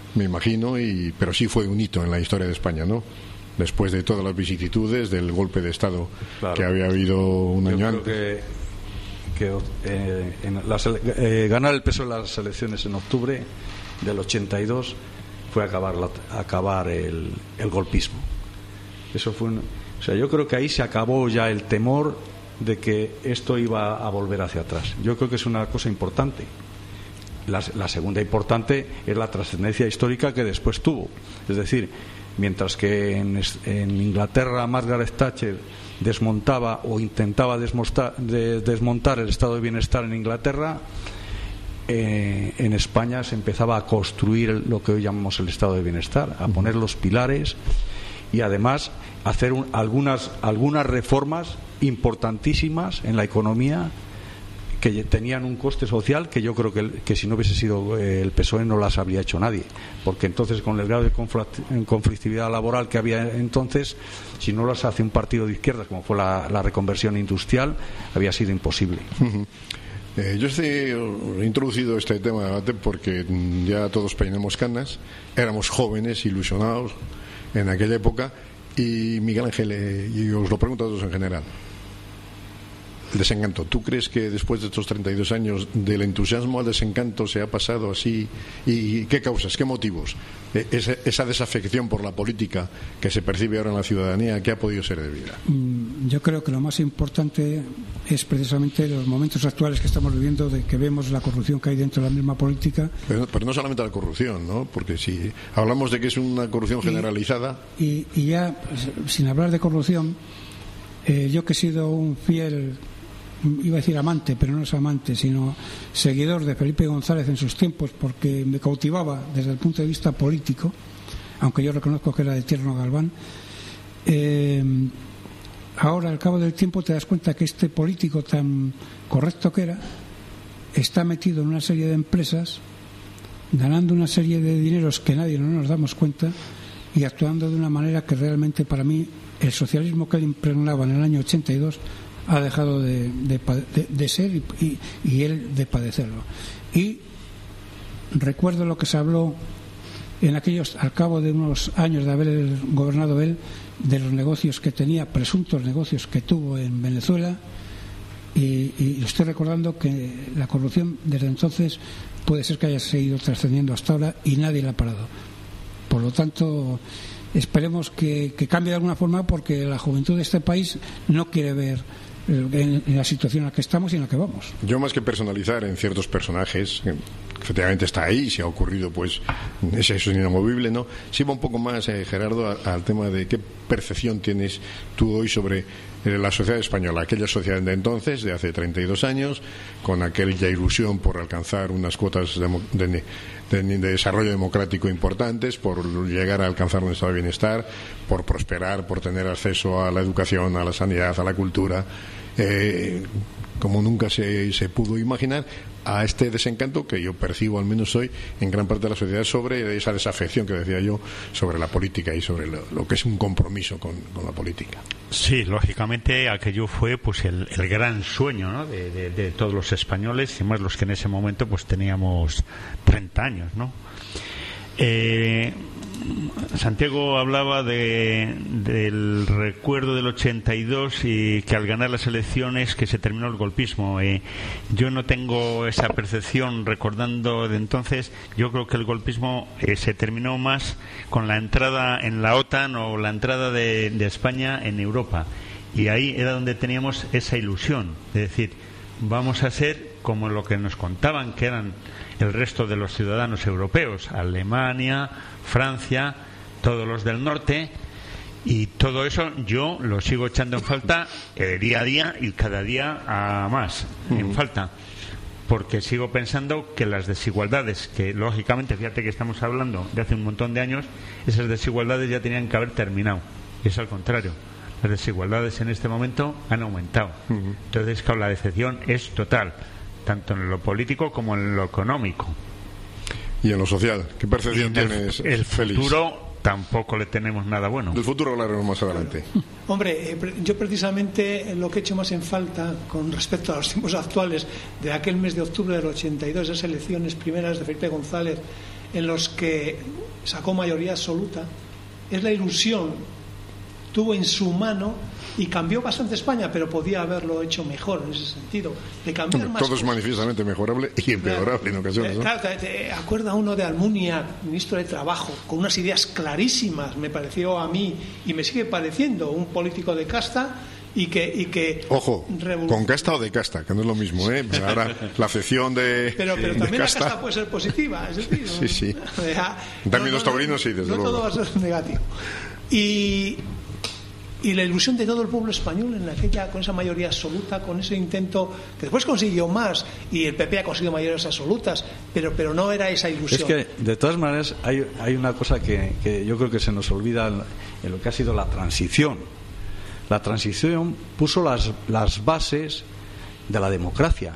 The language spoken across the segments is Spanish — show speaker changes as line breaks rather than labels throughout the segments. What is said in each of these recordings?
me imagino, pero sí fue un hito en la historia de España, ¿no? Después de todas las vicisitudes del golpe de Estado, claro, que había habido un año antes.
Ganar el PSOE en las elecciones en octubre del 82 fue acabar el golpismo. Eso fue o sea, yo creo que ahí se acabó ya el temor de que esto iba a volver hacia atrás. Yo creo que es una cosa importante. La segunda importante es la trascendencia histórica que después tuvo. Es decir, mientras que en Inglaterra Margaret Thatcher desmontaba o intentaba desmontar el estado de bienestar en Inglaterra, en España se empezaba a construir lo que hoy llamamos el estado de bienestar, a poner los pilares y además hacer algunas reformas importantísimas en la economía que tenían un coste social que yo creo que si no hubiese sido el PSOE no las habría hecho nadie, porque entonces con el grado de conflictividad laboral que había entonces, si no las hace un partido de izquierdas como fue la reconversión industrial, había sido imposible.
Yo he introducido este tema de debate porque ya todos peinamos canas, éramos jóvenes, ilusionados en aquella época, y Miguel Ángel, y os lo pregunto a todos en general, el desencanto. ¿Tú crees que después de estos 32 años del entusiasmo al desencanto se ha pasado así? ¿Y qué causas, qué motivos? Esa desafección por la política que se percibe ahora en la ciudadanía, ¿qué ha podido ser debida?
Yo creo que lo más importante es precisamente los momentos actuales que estamos viviendo, de que vemos la corrupción que hay dentro de la misma política. Pero
no solamente la corrupción, ¿no? Porque si hablamos de que es una corrupción generalizada...
Y ya, sin hablar de corrupción, yo que he sido un fiel... iba a decir amante, pero no es amante, sino seguidor de Felipe González en sus tiempos, porque me cautivaba desde el punto de vista político, aunque yo reconozco que era de Tierno Galván. Ahora, al cabo del tiempo, te das cuenta que este político tan correcto que era está metido en una serie de empresas, ganando una serie de dineros que nadie no nos damos cuenta y actuando de una manera que realmente, para mí, el socialismo que él impregnaba en el año 82 ha dejado de ser y él de padecerlo. Y recuerdo lo que se habló al cabo de unos años de haber gobernado él, de los negocios que tenía, presuntos negocios que tuvo en Venezuela, y estoy recordando que la corrupción desde entonces puede ser que haya seguido trascendiendo hasta ahora y nadie la ha parado. Por lo tanto, esperemos que cambie de alguna forma, porque la juventud de este país no quiere ver en la situación en la que estamos y en la que vamos.
Yo, más que personalizar en ciertos personajes, efectivamente está ahí, si ha ocurrido, pues eso es inamovible, ¿no? Sí va un poco más, Gerardo, al tema de qué percepción tienes tú hoy sobre la sociedad española, aquella sociedad de entonces, de hace 32 años, con aquella ilusión por alcanzar unas cuotas de desarrollo democrático importantes, por llegar a alcanzar un estado de bienestar, por prosperar, por tener acceso a la educación, a la sanidad, a la cultura, como nunca se pudo imaginar, a este desencanto que yo percibo, al menos hoy, en gran parte de la sociedad, sobre esa desafección que decía yo sobre la política y sobre lo que es un compromiso con la política.
Sí, lógicamente aquello fue pues el gran sueño, ¿no?, de todos los españoles, y más los que en ese momento pues teníamos 30 años, ¿no? Santiago hablaba del recuerdo del 82 y que al ganar las elecciones que se terminó el golpismo. Yo no tengo esa percepción recordando de entonces. Yo creo que el golpismo se terminó más con la entrada en la OTAN o la entrada de España en Europa, y ahí era donde teníamos esa ilusión de decir, vamos a ser como lo que nos contaban que eran el resto de los ciudadanos europeos, Alemania, Francia, todos los del norte, y todo eso yo lo sigo echando en falta día a día y cada día a más en falta, porque sigo pensando que las desigualdades, que lógicamente, fíjate que estamos hablando de hace un montón de años, esas desigualdades ya tenían que haber terminado, y es al contrario, las desigualdades en este momento han aumentado. Entonces, claro, la decepción es total, tanto en lo político como en lo económico.
¿Y en lo social? ¿Qué percepción tienes,
el
Félix?
Futuro tampoco le tenemos nada bueno.
Del futuro hablaremos más adelante.
Hombre, yo precisamente lo que he hecho más en falta con respecto a los tiempos actuales, de aquel mes de octubre del 82, esas elecciones primeras de Felipe González en los que sacó mayoría absoluta, es la ilusión, tuvo en su mano y cambió bastante España, pero podía haberlo hecho mejor en ese sentido, de cambiar más
todo es manifiestamente mejorable y empeorable en ocasiones, ¿no?
Claro, te acuerda uno de Almunia, ministro de Trabajo, con unas ideas clarísimas, me pareció a mí, y me sigue pareciendo, un político de casta y que
ojo, con casta o de casta, que no es lo mismo, ¿eh? Ahora la acepción de
pero también
de casta,
la casta puede ser positiva, es decir,
sí. En términos taurinos, sí, desde luego.
No todo va a ser negativo. Y la ilusión de todo el pueblo español con esa mayoría absoluta, con ese intento que después consiguió más, y el PP ha conseguido mayorías absolutas, pero no era esa ilusión.
Es que de todas maneras hay una cosa que yo creo que se nos olvida en lo que ha sido la transición. La transición puso las bases de la democracia,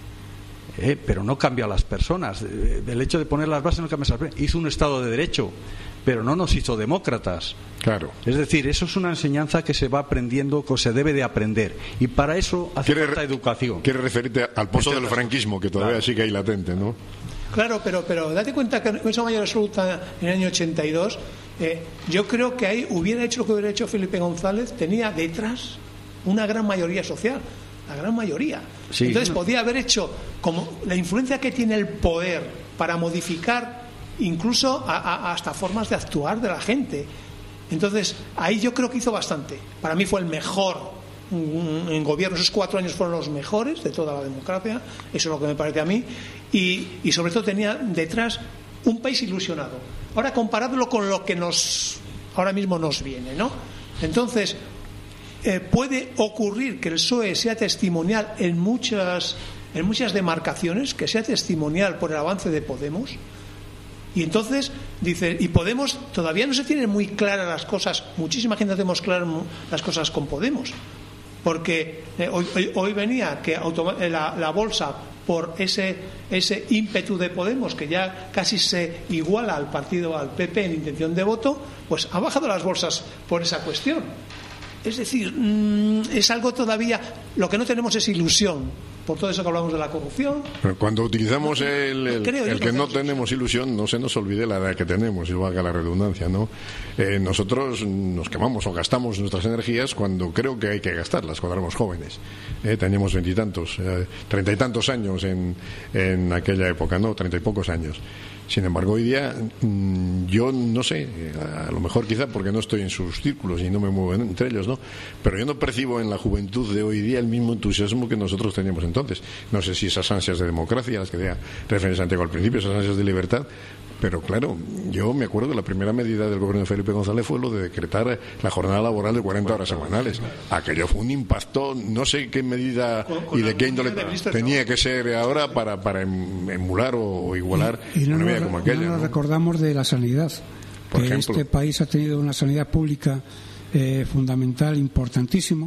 pero no cambia a las personas. El hecho de poner las bases no cambia a las personas. Hizo un Estado de Derecho, pero no nos hizo demócratas.
Claro.
Es decir, eso es una enseñanza que se va aprendiendo, que se debe de aprender, y para eso hace falta educación.
Quiere referirte al pozo del franquismo, que todavía sigue ahí latente, ¿no?
Claro, pero date cuenta que esa mayoría absoluta en el año 82, yo creo que ahí hubiera hecho lo que hubiera hecho Felipe González, tenía detrás una gran mayoría social, la gran mayoría. Sí. Entonces podía haber hecho, como la influencia que tiene el poder para modificar incluso hasta formas de actuar de la gente. Entonces ahí yo creo que hizo bastante. Para mí fue el mejor en gobierno. Esos 4 años fueron los mejores de toda la democracia, eso es lo que me parece a mí, y sobre todo tenía detrás un país ilusionado. Ahora comparadlo con lo que ahora mismo nos viene, ¿no? Entonces puede ocurrir que el PSOE sea testimonial en muchas demarcaciones, que sea testimonial por el avance de Podemos. Y entonces dice, y Podemos todavía no se tienen muy claras las cosas, muchísima gente no tenemos claras las cosas con Podemos, porque hoy venía que la bolsa, por ese ímpetu de Podemos, que ya casi se iguala al PP en intención de voto, pues ha bajado las bolsas por esa cuestión. Es decir, es algo todavía, lo que no tenemos es ilusión, por todo eso que hablamos de la corrupción.
Pero cuando utilizamos el que no tenemos ilusión, no se nos olvide la edad que tenemos, y valga la redundancia, ¿no? Nosotros nos quemamos o gastamos nuestras energías cuando creo que hay que gastarlas, cuando éramos jóvenes. Teníamos 20 y tantos, 30 y tantos años en aquella época, ¿no? 30 y pocos años. Sin embargo, hoy día yo no sé, a lo mejor quizá porque no estoy en sus círculos y no me muevo entre ellos, ¿no? Pero yo no percibo en la juventud de hoy día el mismo entusiasmo que nosotros teníamos entonces. No sé si esas ansias de democracia, las que decía referencia Santiago al principio, esas ansias de libertad, pero claro, yo me acuerdo que la primera medida del gobierno de Felipe González fue lo de decretar la jornada laboral de 40 horas semanales. Aquello fue un impacto, no sé qué medida y de qué índole tenía que ser ahora para emular o igualar una medida como aquella.
No nos recordamos de la sanidad,
por ejemplo.
Este país ha tenido una sanidad pública fundamental, importantísimo,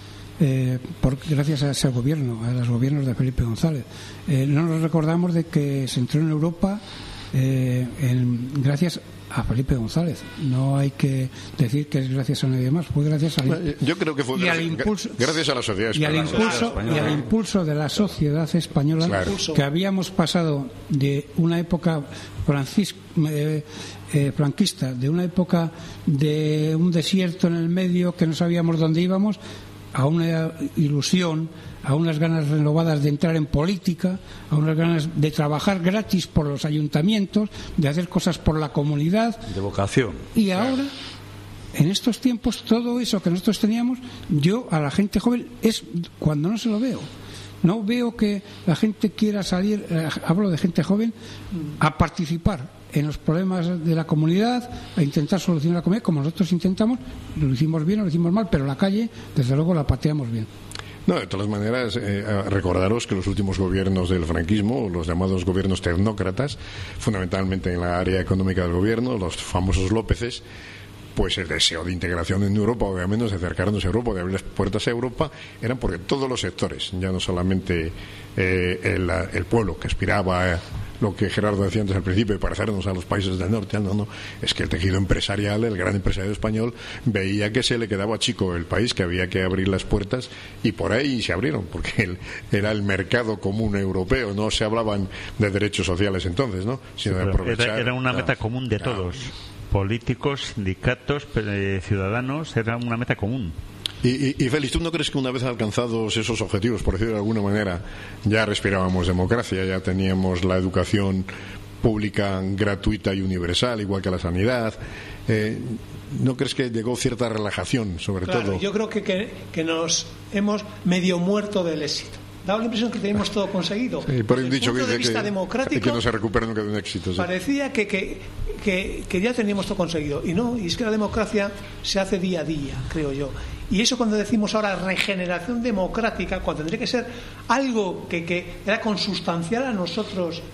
gracias a ese gobierno, a los gobiernos de Felipe González. No nos recordamos de que se entró en Europa gracias a Felipe González. No hay que decir que es gracias a nadie más, fue gracias a
yo creo que fue gracias a la sociedad española.
Y al impulso de la sociedad española, claro. Que habíamos pasado de una época franquista, de una época de un desierto en el medio que no sabíamos dónde íbamos, a una ilusión, a unas ganas renovadas de entrar en política, a unas ganas de trabajar gratis por los ayuntamientos, de hacer cosas por la comunidad.
De vocación.
Y ahora, en estos tiempos, todo eso que nosotros teníamos, yo a la gente joven es cuando no se lo veo. No veo que la gente quiera salir, hablo de gente joven, a participar en los problemas de la comunidad, a intentar solucionar la comunidad, como nosotros intentamos, lo hicimos bien o lo hicimos mal, pero la calle, desde luego, la pateamos bien.
No, de todas maneras, recordaros que los últimos gobiernos del franquismo, los llamados gobiernos tecnócratas, fundamentalmente en la área económica del gobierno, los famosos Lópezes, pues el deseo de integración en Europa, o al menos de acercarnos a Europa, de abrir las puertas a Europa, eran porque todos los sectores, ya no solamente el pueblo que aspiraba lo que Gerardo decía antes al principio, y parecernos a los países del norte. No, es que el tejido empresarial, el gran empresario español, veía que se le quedaba chico el país, que había que abrir las puertas, y por ahí se abrieron, porque era el mercado común europeo. No se hablaban de derechos sociales entonces, ¿no? Sino de aprovechar.
Era una meta común de todos, políticos, sindicatos, ciudadanos, era una meta común.
Y Félix, ¿tú no crees que una vez alcanzados esos objetivos, por decirlo de alguna manera, ya respirábamos democracia, ya teníamos la educación pública gratuita y universal, igual que la sanidad? ¿No crees que llegó cierta relajación, sobre todo?
Yo creo que nos hemos medio muerto del éxito. Daba la impresión que teníamos todo conseguido.
Sí, por un dicho
que dice
que no se recupera nunca de un éxito. Sí.
Parecía que ya teníamos todo conseguido. Y no, y es que la democracia se hace día a día, creo yo. Y eso, cuando decimos ahora regeneración democrática, cuando tendría que ser algo que era consustancial a nosotros,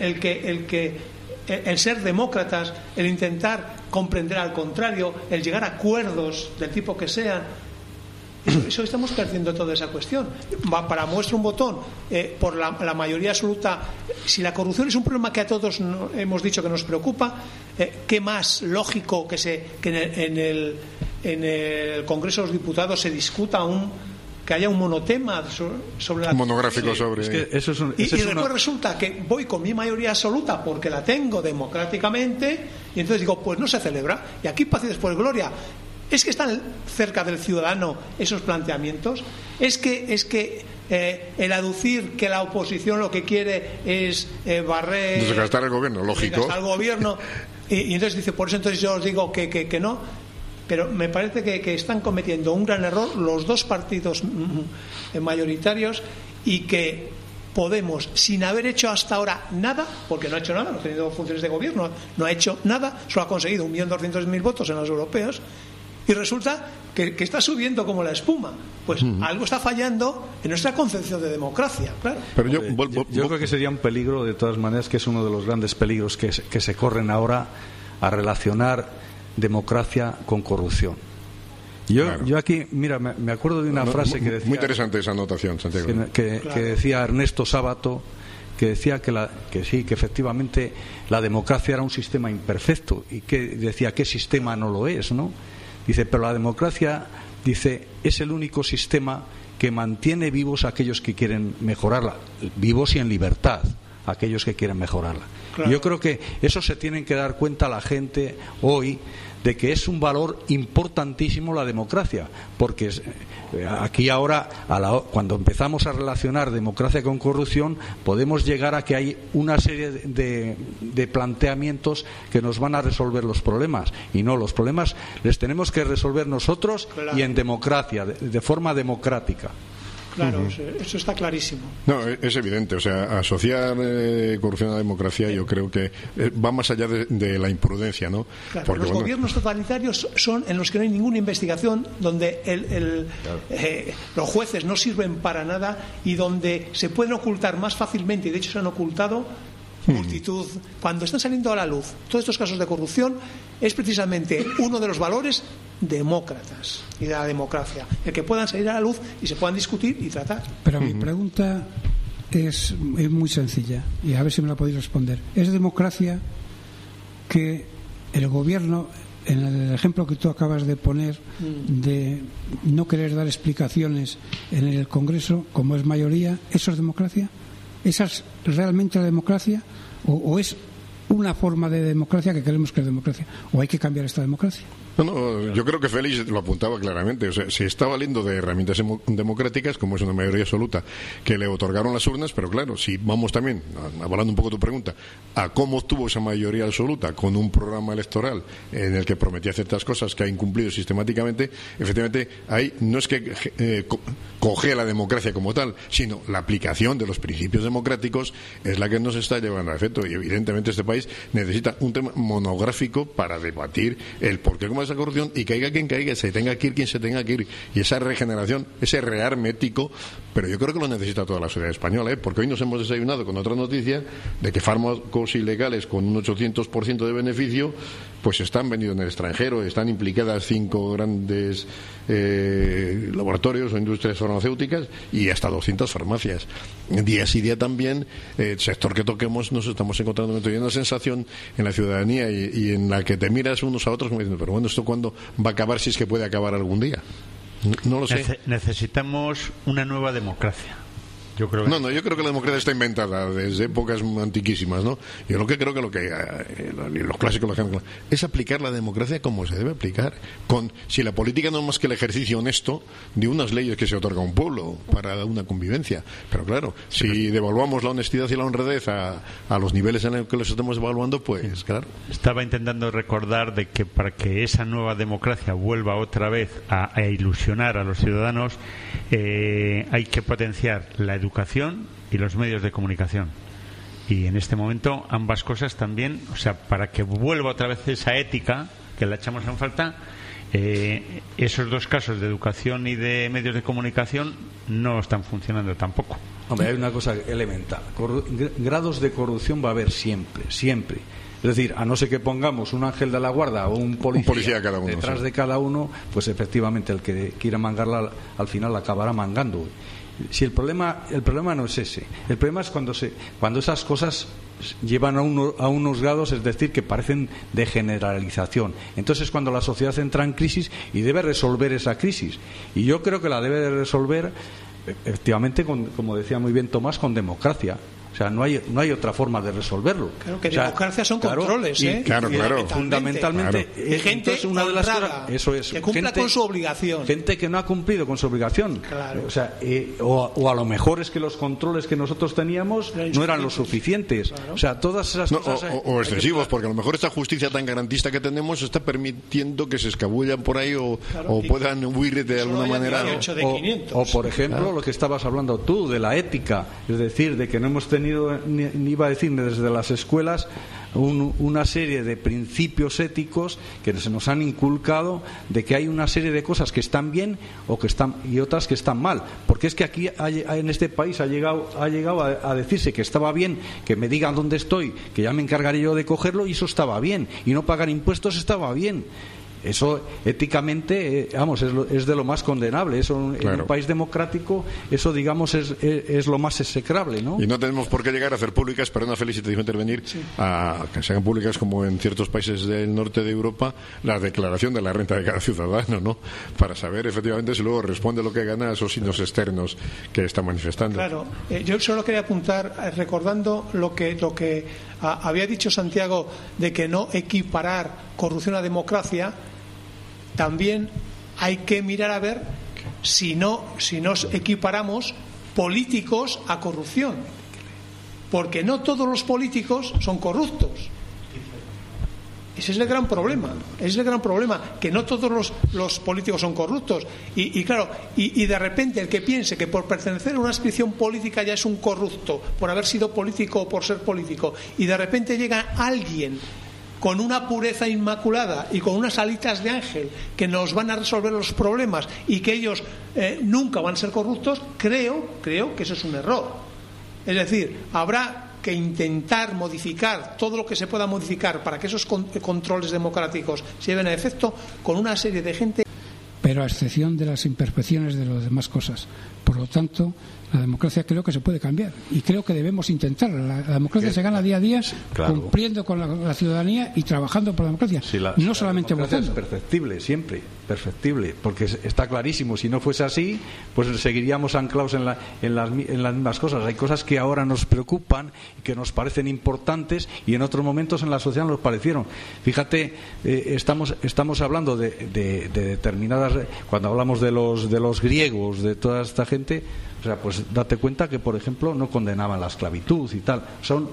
el ser demócratas, el intentar comprender al contrario, el llegar a acuerdos del tipo que sean. Eso estamos perdiendo toda esa cuestión. Para muestra un botón, por la mayoría absoluta, si la corrupción es un problema que a todos hemos dicho que nos preocupa, ¿qué más lógico que en el Congreso de los Diputados se discuta que haya un monotema sobre la
monográfico sobre
es que eso
y después resulta que voy con mi mayoría absoluta porque la tengo democráticamente, y entonces digo, pues no se celebra, y aquí paz y después gloria. Es que están cerca del ciudadano esos planteamientos. Es que el aducir que la oposición lo que quiere es barrer,
desgastar el gobierno, lógico,
desgastar el gobierno, y entonces dice, por eso entonces yo os digo que no. Pero me parece que están cometiendo un gran error los dos partidos mayoritarios, y que Podemos, sin haber hecho hasta ahora nada, porque no ha hecho nada, no ha tenido funciones de gobierno, no ha hecho nada, solo ha conseguido 1.200.000 votos en las europeas, y resulta que está subiendo como la espuma. Pues algo está fallando en nuestra concepción de democracia, claro.
Pero yo creo que sería un peligro, de todas maneras, que es uno de los grandes peligros que se corren ahora, a relacionar democracia con corrupción. Yo aquí, mira, me acuerdo de una frase que decía...
Muy interesante esa anotación, Santiago.
Que decía Ernesto Sábato, que decía que sí, que efectivamente la democracia era un sistema imperfecto, y que decía, ¿qué sistema no lo es, no? Dice, pero la democracia, dice, es el único sistema que mantiene vivos a aquellos que quieren mejorarla, vivos y en libertad, aquellos que quieren mejorarla. Claro. Yo creo que eso se tienen que dar cuenta la gente hoy, de que es un valor importantísimo la democracia, porque aquí ahora, cuando empezamos a relacionar democracia con corrupción, podemos llegar a que hay una serie de planteamientos que nos van a resolver los problemas, y no, los problemas les tenemos que resolver nosotros, claro, y en democracia, de forma democrática.
Claro, eso está clarísimo.
No, es evidente. O sea, asociar corrupción a la democracia, yo creo que va más allá de la imprudencia, ¿no?
Claro, porque, los gobiernos totalitarios son en los que no hay ninguna investigación, donde los jueces no sirven para nada, y donde se pueden ocultar más fácilmente, y de hecho se han ocultado multitud. Cuando están saliendo a la luz todos estos casos de corrupción, es precisamente uno de los valores demócratas y de la democracia, el que puedan salir a la luz y se puedan discutir y tratar.
Pero mi pregunta es muy sencilla, y a ver si me la podéis responder. ¿Es democracia que el gobierno, en el ejemplo que tú acabas de poner, de no querer dar explicaciones en el Congreso, como es mayoría, eso es democracia? ¿Esa es realmente la democracia? ¿O es una forma de democracia que queremos que es democracia? ¿O hay que cambiar esta democracia?
No, yo creo que Félix lo apuntaba claramente. O sea, se está valiendo de herramientas democráticas, como es una mayoría absoluta, que le otorgaron las urnas, pero claro, si vamos también, hablando un poco de tu pregunta, a cómo obtuvo esa mayoría absoluta con un programa electoral en el que prometía ciertas cosas que ha incumplido sistemáticamente, efectivamente, ahí no es que coge la democracia como tal, sino la aplicación de los principios democráticos es la que nos está llevando a efecto. Y evidentemente este país país necesita un tema monográfico para debatir el por qué como esa corrupción, y caiga quien caiga, se tenga que ir quien se tenga que ir, y esa regeneración, ese rearme ético. Pero yo creo que lo necesita toda la sociedad española, porque hoy nos hemos desayunado con otra noticia de que fármacos ilegales con un 800% de beneficio pues están vendidos en el extranjero, están implicadas 5 grandes laboratorios o industrias farmacéuticas y hasta 200 farmacias. Día sí día también, el sector que toquemos nos estamos encontrando una sensación en la ciudadanía y en la que te miras unos a otros como diciendo, pero bueno, ¿esto cuándo va a acabar, si es que puede acabar algún día? No lo sé.
Necesitamos una nueva democracia. Yo creo que...
yo creo que la democracia está inventada desde épocas antiquísimas, ¿no? Yo lo que creo que los clásicos es aplicar la democracia como se debe aplicar. Si la política no es más que el ejercicio honesto de unas leyes que se otorga a un pueblo para una convivencia. Pero claro, si devaluamos la honestidad y la honradez a los niveles en los que los estamos evaluando, pues claro.
Estaba intentando recordar de que para que esa nueva democracia vuelva otra vez a ilusionar a los ciudadanos, hay que potenciar la educación y los medios de comunicación, y en este momento ambas cosas también, o sea, para que vuelva otra vez esa ética que la echamos en falta, esos dos casos de educación y de medios de comunicación no están funcionando tampoco.
Hombre, hay una cosa elemental, grados de corrupción va a haber siempre. Es decir, a no ser que pongamos un ángel de la guarda o un policía
cada uno,
detrás de cada uno, pues efectivamente el que quiera mangarla al final acabará mangando. Si el problema no es ese, el problema es cuando esas cosas llevan a unos grados, es decir, que parecen de generalización. Entonces, cuando la sociedad entra en crisis y debe resolver esa crisis, y yo creo que la debe de resolver efectivamente, como decía muy bien Tomás, con democracia. O sea, no hay otra forma de resolverlo.
Claro, que democracia son controles,
Claro.
Fundamentalmente.
Gente
una de las cosas, eso es,
que cumpla con su obligación.
Gente que no ha cumplido con su obligación.
Claro.
O sea, o a lo mejor es que los controles que nosotros teníamos no eran lo suficientes.
Claro.
O sea, todas esas cosas...
O excesivos, porque a lo mejor esta justicia tan garantista que tenemos está permitiendo que se escabullan por ahí o puedan huir de alguna manera.
O por ejemplo, lo que estabas hablando tú, de la ética. Es decir, de que no hemos tenido, ni iba a decir desde las escuelas, una serie de principios éticos que se nos han inculcado, de que hay una serie de cosas que están bien y otras que están mal, porque es que aquí en este país ha llegado a decirse que estaba bien que me digan dónde estoy, que ya me encargaré yo de cogerlo, y eso estaba bien, y no pagar impuestos estaba bien. Eso éticamente, es de lo más condenable. Eso en un país democrático, eso digamos es lo más execrable, ¿no?
Y no tenemos por qué llegar a hacer públicas, perdona Félix si te dijo intervenir, a que se hagan públicas como en ciertos países del norte de Europa, la declaración de la renta de cada ciudadano, ¿no? Para saber efectivamente si luego responde lo que gana a esos signos externos que está manifestando.
Claro, yo solo quería apuntar, recordando lo que había dicho Santiago, de que no equiparar corrupción a democracia. También hay que mirar a ver si nos equiparamos políticos a corrupción, porque no todos los políticos son corruptos. Ese es el gran problema, que no todos los políticos son corruptos. Y claro, y de repente el que piense que por pertenecer a una adscripción política ya es un corrupto, por haber sido político o por ser político, y de repente llega alguien con una pureza inmaculada y con unas alitas de ángel que nos van a resolver los problemas y que ellos nunca van a ser corruptos, creo que eso es un error. Es decir, habrá que intentar modificar todo lo que se pueda modificar para que esos controles democráticos se lleven a efecto con una serie de gente.
Pero a excepción de las imperfecciones de las demás cosas. Por lo tanto, la democracia creo que se puede cambiar y creo que debemos intentarla. La democracia se gana día a día, cumpliendo con la ciudadanía y trabajando por la democracia, no solamente votando.
Es perfectible, siempre perfectible, porque está clarísimo. Si no fuese así, pues seguiríamos anclados en las mismas cosas. Hay cosas que ahora nos preocupan y que nos parecen importantes y en otros momentos en la sociedad nos parecieron. Fíjate, estamos hablando de determinadas, cuando hablamos de los griegos, de toda esta gente. O sea, pues date cuenta que, por ejemplo, no condenaban la esclavitud y tal.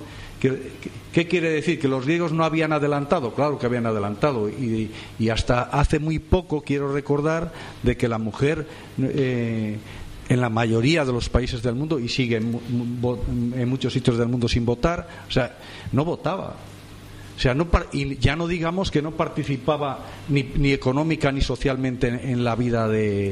¿Qué quiere decir? ¿Que los griegos no habían adelantado? Claro que habían adelantado. Y hasta hace muy poco, quiero recordar, de que la mujer, en la mayoría de los países del mundo, y sigue en muchos sitios del mundo sin votar, o sea, no votaba. O sea, y ya no digamos que no participaba ni económica ni socialmente en la vida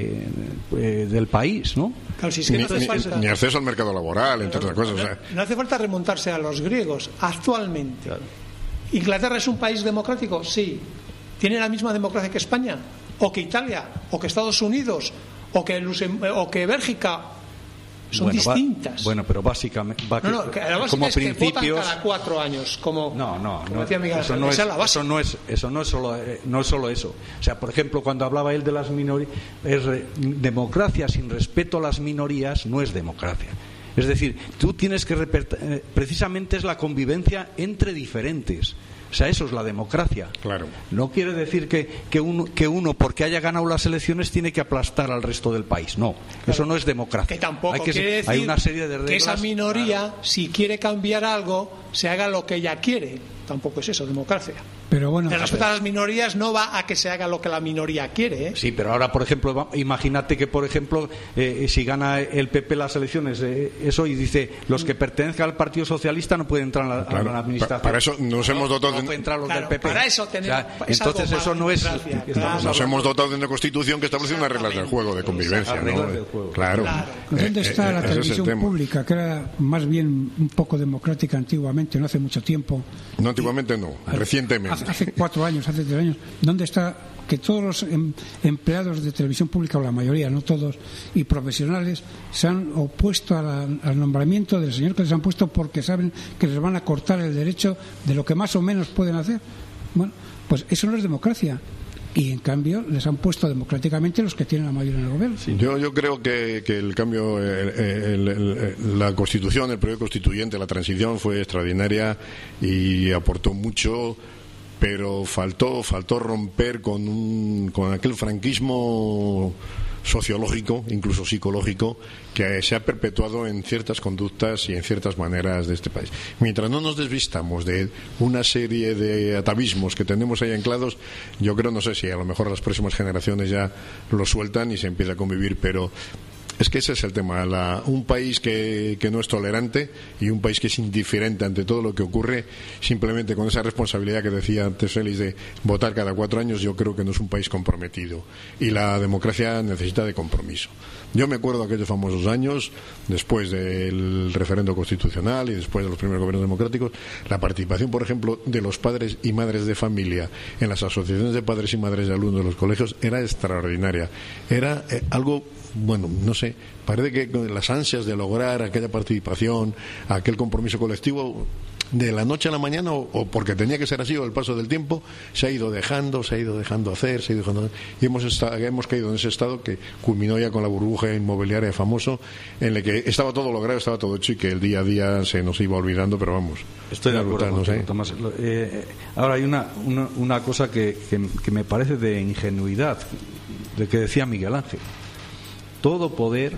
del país, ¿no?
Claro, si es que
ni acceso al mercado laboral, entre otras cosas. O sea.
No hace falta remontarse a los griegos. Actualmente,
Claro.
¿Inglaterra es un país democrático? Sí. ¿Tiene la misma democracia que España? ¿O que Italia? ¿O que Estados Unidos? ¿O que Bélgica? Son distintas.
Pero básicamente
como
es principios
que votan cada 4 años, como decía Miguel
eso no es solo eso. O sea, por ejemplo, cuando hablaba él de las minorías, democracia sin respeto a las minorías no es democracia. Es decir, tú tienes que precisamente es la convivencia entre diferentes. O sea, eso es la democracia.
Claro.
No quiere decir que uno, porque haya ganado las elecciones, tiene que aplastar al resto del país. No, claro. Eso no es democracia.
Que tampoco quiere decir
hay una serie de reglas,
que esa minoría,
claro,
si quiere cambiar algo, se haga lo que ella quiere. Tampoco es eso, democracia.
Pero bueno,
el respeto a las minorías no va a que se haga lo que la minoría quiere, ¿eh?
Sí, pero ahora, por ejemplo, imagínate que, por ejemplo, si gana el PP las elecciones, eso, y dice, los que pertenezcan al Partido Socialista no pueden entrar a la administración.
Para eso nos hemos dotado
de... No pueden entrar los del PP.
Para eso tenemos...
entonces eso no es...
Nos hemos dotado de una Constitución que establece unas reglas del juego, de convivencia, ¿no?
Reglas del juego.
Claro.
¿Dónde está la televisión pública, que era más bien un poco democrática antiguamente, no hace mucho tiempo?
No, antiguamente no, recientemente.
Hace 4 años, hace 3 años. ¿Dónde está que todos los empleados de televisión pública, o la mayoría, no todos, y profesionales, se han opuesto al nombramiento del señor que les han puesto porque saben que les van a cortar el derecho de lo que más o menos pueden hacer? Bueno, pues eso no es democracia. Y en cambio les han puesto democráticamente los que tienen la mayoría en el gobierno.
Sí. Yo creo que el cambio, la Constitución, el periodo constituyente, la transición fue extraordinaria y aportó mucho, pero faltó romper con aquel franquismo sociológico, incluso psicológico, que se ha perpetuado en ciertas conductas y en ciertas maneras de este país. Mientras no nos desvistamos de una serie de atavismos que tenemos ahí anclados, yo creo, no sé si a lo mejor las próximas generaciones ya lo sueltan y se empieza a convivir, pero es que ese es el tema. Un país que no es tolerante y un país que es indiferente ante todo lo que ocurre, simplemente con esa responsabilidad que decía antes Félix de votar cada 4 años, yo creo que no es un país comprometido. Y la democracia necesita de compromiso. Yo me acuerdo de aquellos famosos años, después del referendo constitucional y después de los primeros gobiernos democráticos, la participación, por ejemplo, de los padres y madres de familia en las asociaciones de padres y madres de alumnos de los colegios era extraordinaria. Era algo... Bueno, no sé, parece que con las ansias de lograr aquella participación, aquel compromiso colectivo, de la noche a la mañana, o porque tenía que ser así, o el paso del tiempo, se ha ido dejando hacer, y hemos caído en ese estado que culminó ya con la burbuja inmobiliaria famoso, en el que estaba todo logrado, estaba todo hecho, y que el día a día se nos iba olvidando, pero vamos.
Estoy de acuerdo contigo, Tomás. Ahora hay una cosa que me parece de ingenuidad, de que decía Miguel Ángel. Todo poder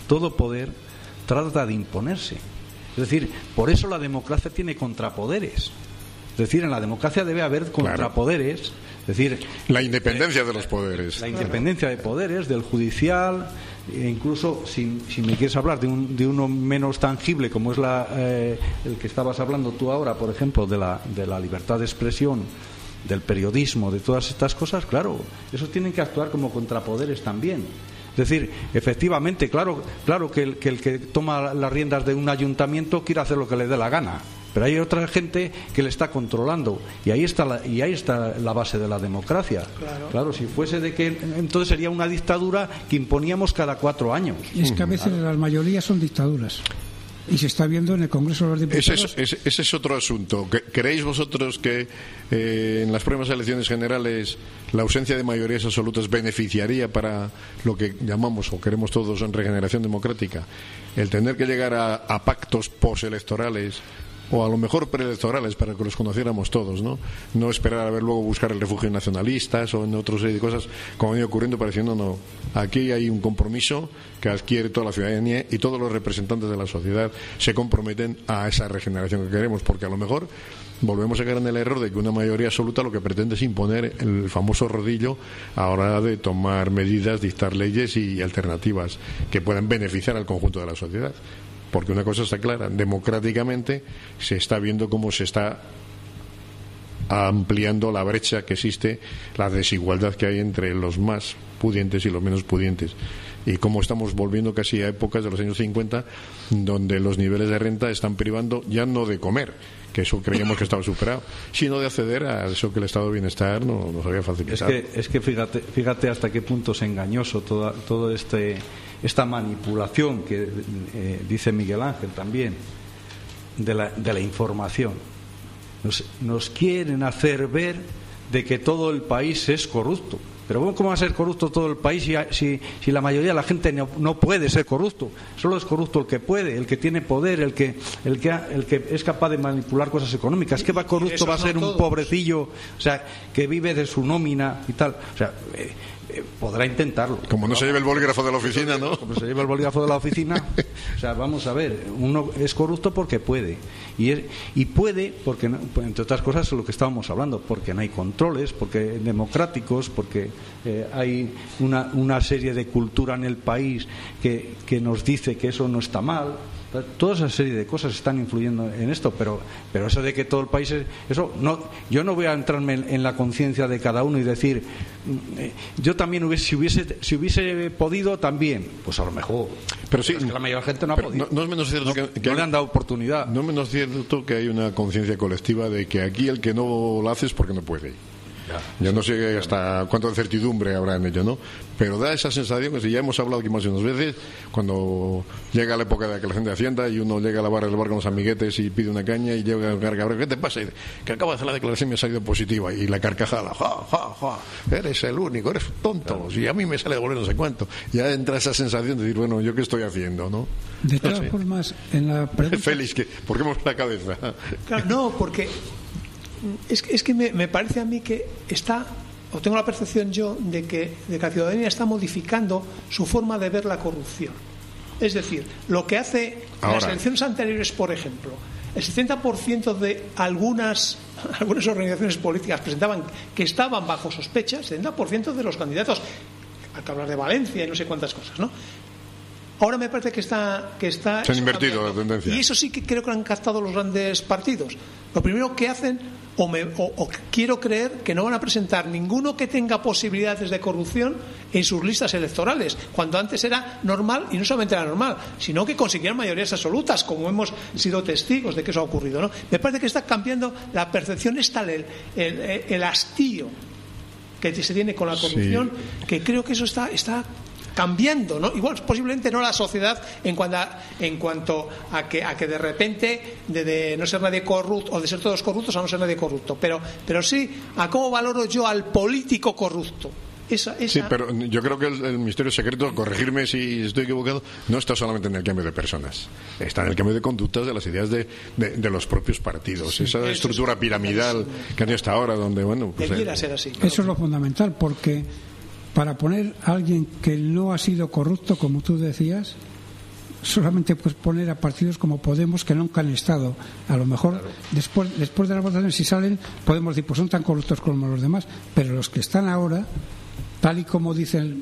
trata de imponerse. Es decir, por eso la democracia tiene contrapoderes. Es decir, en la democracia debe haber contrapoderes. Claro. Es decir,
la independencia de los poderes.
La independencia de poderes, del judicial, e incluso, si me quieres hablar de uno menos tangible, como es el que estabas hablando tú ahora, por ejemplo, de la libertad de expresión, del periodismo, de todas estas cosas, claro, esos tienen que actuar como contrapoderes también. Es decir, efectivamente, claro que el que toma las riendas de un ayuntamiento quiere hacer lo que le dé la gana, pero hay otra gente que le está controlando, y ahí está la base de la democracia. Claro, si fuese de que entonces sería una dictadura que imponíamos cada 4 años.
Y es que a veces las mayorías son dictaduras. Y se está viendo en el Congreso de los Diputados.
Ese es otro asunto. ¿Creéis vosotros que en las próximas elecciones generales la ausencia de mayorías absolutas beneficiaría para lo que llamamos o queremos todos en regeneración democrática? El tener que llegar a pactos postelectorales, o a lo mejor preelectorales, para que los conociéramos todos, no esperar a ver luego buscar el refugio en nacionalistas o en otra serie de cosas como ha ido ocurriendo, pareciendo no. Aquí hay un compromiso que adquiere toda la ciudadanía y todos los representantes de la sociedad se comprometen a esa regeneración que queremos, porque a lo mejor volvemos a caer en el error de que una mayoría absoluta lo que pretende es imponer el famoso rodillo a la hora de tomar medidas, dictar leyes y alternativas que puedan beneficiar al conjunto de la sociedad. Porque una cosa está clara, democráticamente se está viendo cómo se está ampliando la brecha que existe, la desigualdad que hay entre los más pudientes y los menos pudientes. Y cómo estamos volviendo casi a épocas de los años 50, donde los niveles de renta están privando ya no de comer, que eso creíamos que estaba superado, sino de acceder a eso que el estado de bienestar nos había facilitado.
Es que fíjate hasta qué punto es engañoso todo esta manipulación que dice Miguel Ángel también de la información. Nos quieren hacer ver de que todo el país es corrupto. Pero ¿cómo va a ser corrupto todo el país si la mayoría de la gente no puede ser corrupto? Solo es corrupto el que puede, el que tiene poder, el que es capaz de manipular cosas económicas. ¿Qué va corrupto? Va a ser un pobrecillo, o sea, que vive de su nómina y tal. O sea, podrá intentarlo.
Como no se lleve el bolígrafo de la oficina, ¿no?
Como se lleva el bolígrafo de la oficina. O sea, vamos a ver, uno es corrupto porque puede. Y puede porque, entre otras cosas, es lo que estábamos hablando, porque no hay controles, porque democráticos, porque hay una serie de cultura en el país que nos dice que eso no está mal. Toda esa serie de cosas están influyendo en esto, pero eso de que todo el país eso no, yo no voy a entrarme en la conciencia de cada uno y decir yo también si hubiese podido también, pues a lo mejor, pero sí, es que la mayoría de la gente no ha podido.
No es menos cierto que
no le han dado oportunidad.
No es menos cierto que hay una conciencia colectiva de que aquí el que no lo hace es porque no puede. Yo no sé hasta cuánto de certidumbre habrá en ello, ¿no? Pero da esa sensación que, si ya hemos hablado aquí más de unas veces, cuando llega la época de declaración de Hacienda y uno llega a lavar el bar con los amiguetes y pide una caña y llega a cargar, ¿qué te pasa? Y dice, que acabo de hacer la declaración y me ha salido positiva, y la carcajada, eres el único, eres tonto, y a mí me sale de volver no sé cuánto. Ya entra esa sensación de decir, bueno, ¿yo qué estoy haciendo, no?
De todas formas, en la pregunta...
Félix, ¿por qué mueve la cabeza?
Claro, no, porque es que me parece a mí que o tengo la percepción yo de que la ciudadanía está modificando su forma de ver la corrupción. Es decir, lo que hace en las elecciones anteriores, por ejemplo, el 70% de algunas organizaciones políticas presentaban que estaban bajo sospecha, el 70% de los candidatos, hay que hablar de Valencia y no sé cuántas cosas, ¿no? Ahora me parece que está
se han invertido la tendencia.
Y eso sí que creo que han captado los grandes partidos. Lo primero que hacen, o quiero creer, que no van a presentar ninguno que tenga posibilidades de corrupción en sus listas electorales, cuando antes era normal, y no solamente era normal, sino que consiguieran mayorías absolutas, como hemos sido testigos de que eso ha ocurrido, ¿no? Me parece que está cambiando la percepción, el hastío que se tiene con la corrupción, sí, que creo que eso está cambiando, ¿no? Igual posiblemente no la sociedad en cuanto a que de repente de no ser nadie corrupto, o de ser todos corruptos a no ser nadie corrupto, pero sí a cómo valoro yo al político corrupto. Sí,
pero yo creo que el misterio secreto, corregirme si estoy equivocado, no está solamente en el cambio de personas, está en el cambio de conductas, de las ideas de los propios partidos, sí, esa estructura piramidal que hay hasta ahora, donde, bueno, pues
debiera ser así.
Eso es lo fundamental, porque para poner a alguien que no ha sido corrupto, como tú decías, solamente puedes poner a partidos como Podemos, que nunca han estado. A lo mejor, claro, después de las votaciones, si salen, podemos decir, pues son tan corruptos como los demás, pero los que están ahora, tal y como dicen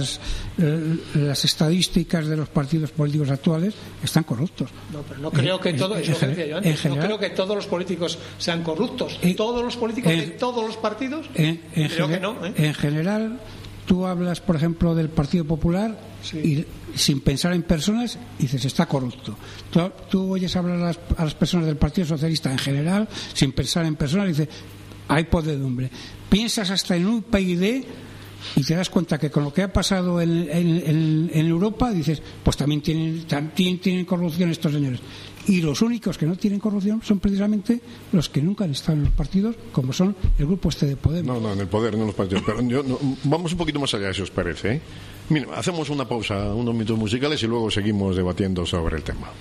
las estadísticas de los partidos políticos actuales, están corruptos.
No, pero no creo que todo, eso decía yo antes, no creo que todos los políticos sean corruptos. Todos los políticos de todos los partidos, creo que no.
En general, tú hablas, por ejemplo, del Partido Popular, sí, y sin pensar en personas dices está corrupto. Tú oyes hablar a las personas del Partido Socialista en general, sin pensar en personas, dices hay podredumbre. Piensas hasta en un PID y te das cuenta que con lo que ha pasado en Europa dices, pues también tienen corrupción estos señores. Y los únicos que no tienen corrupción son precisamente los que nunca han estado en los partidos, como son el grupo de Podemos.
No, en el poder, no en los partidos. Pero vamos un poquito más allá, si os parece, ¿eh? Mira, hacemos una pausa, unos minutos musicales, y luego seguimos debatiendo sobre el tema.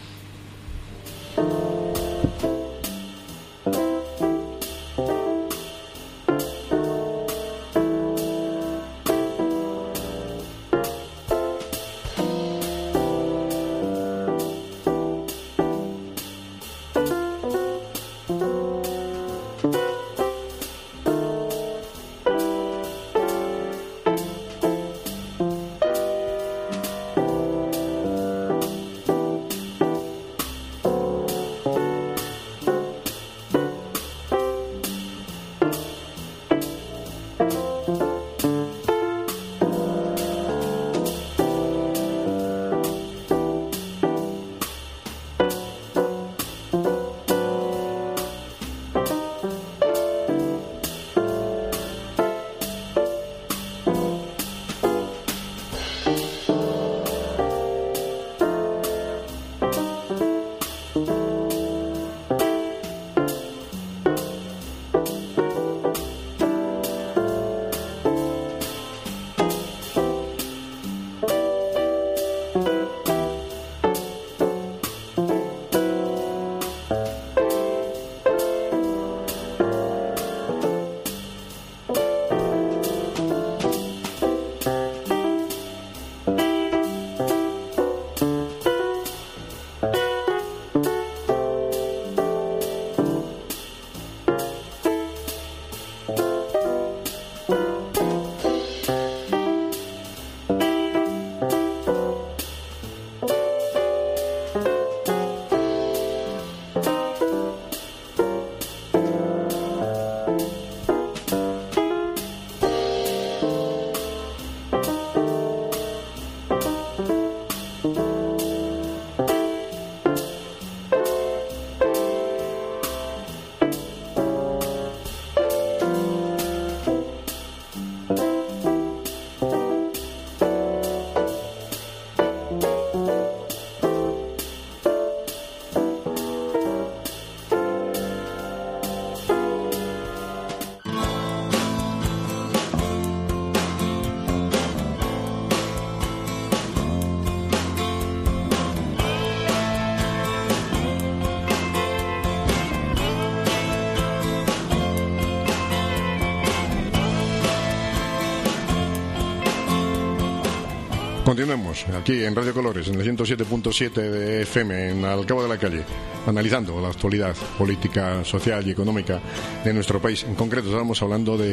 Continuemos aquí en Radio Colores, en el 107.7 de FM, en Al Cabo de la Calle, analizando la actualidad política, social y económica de nuestro país. En concreto, estamos hablando de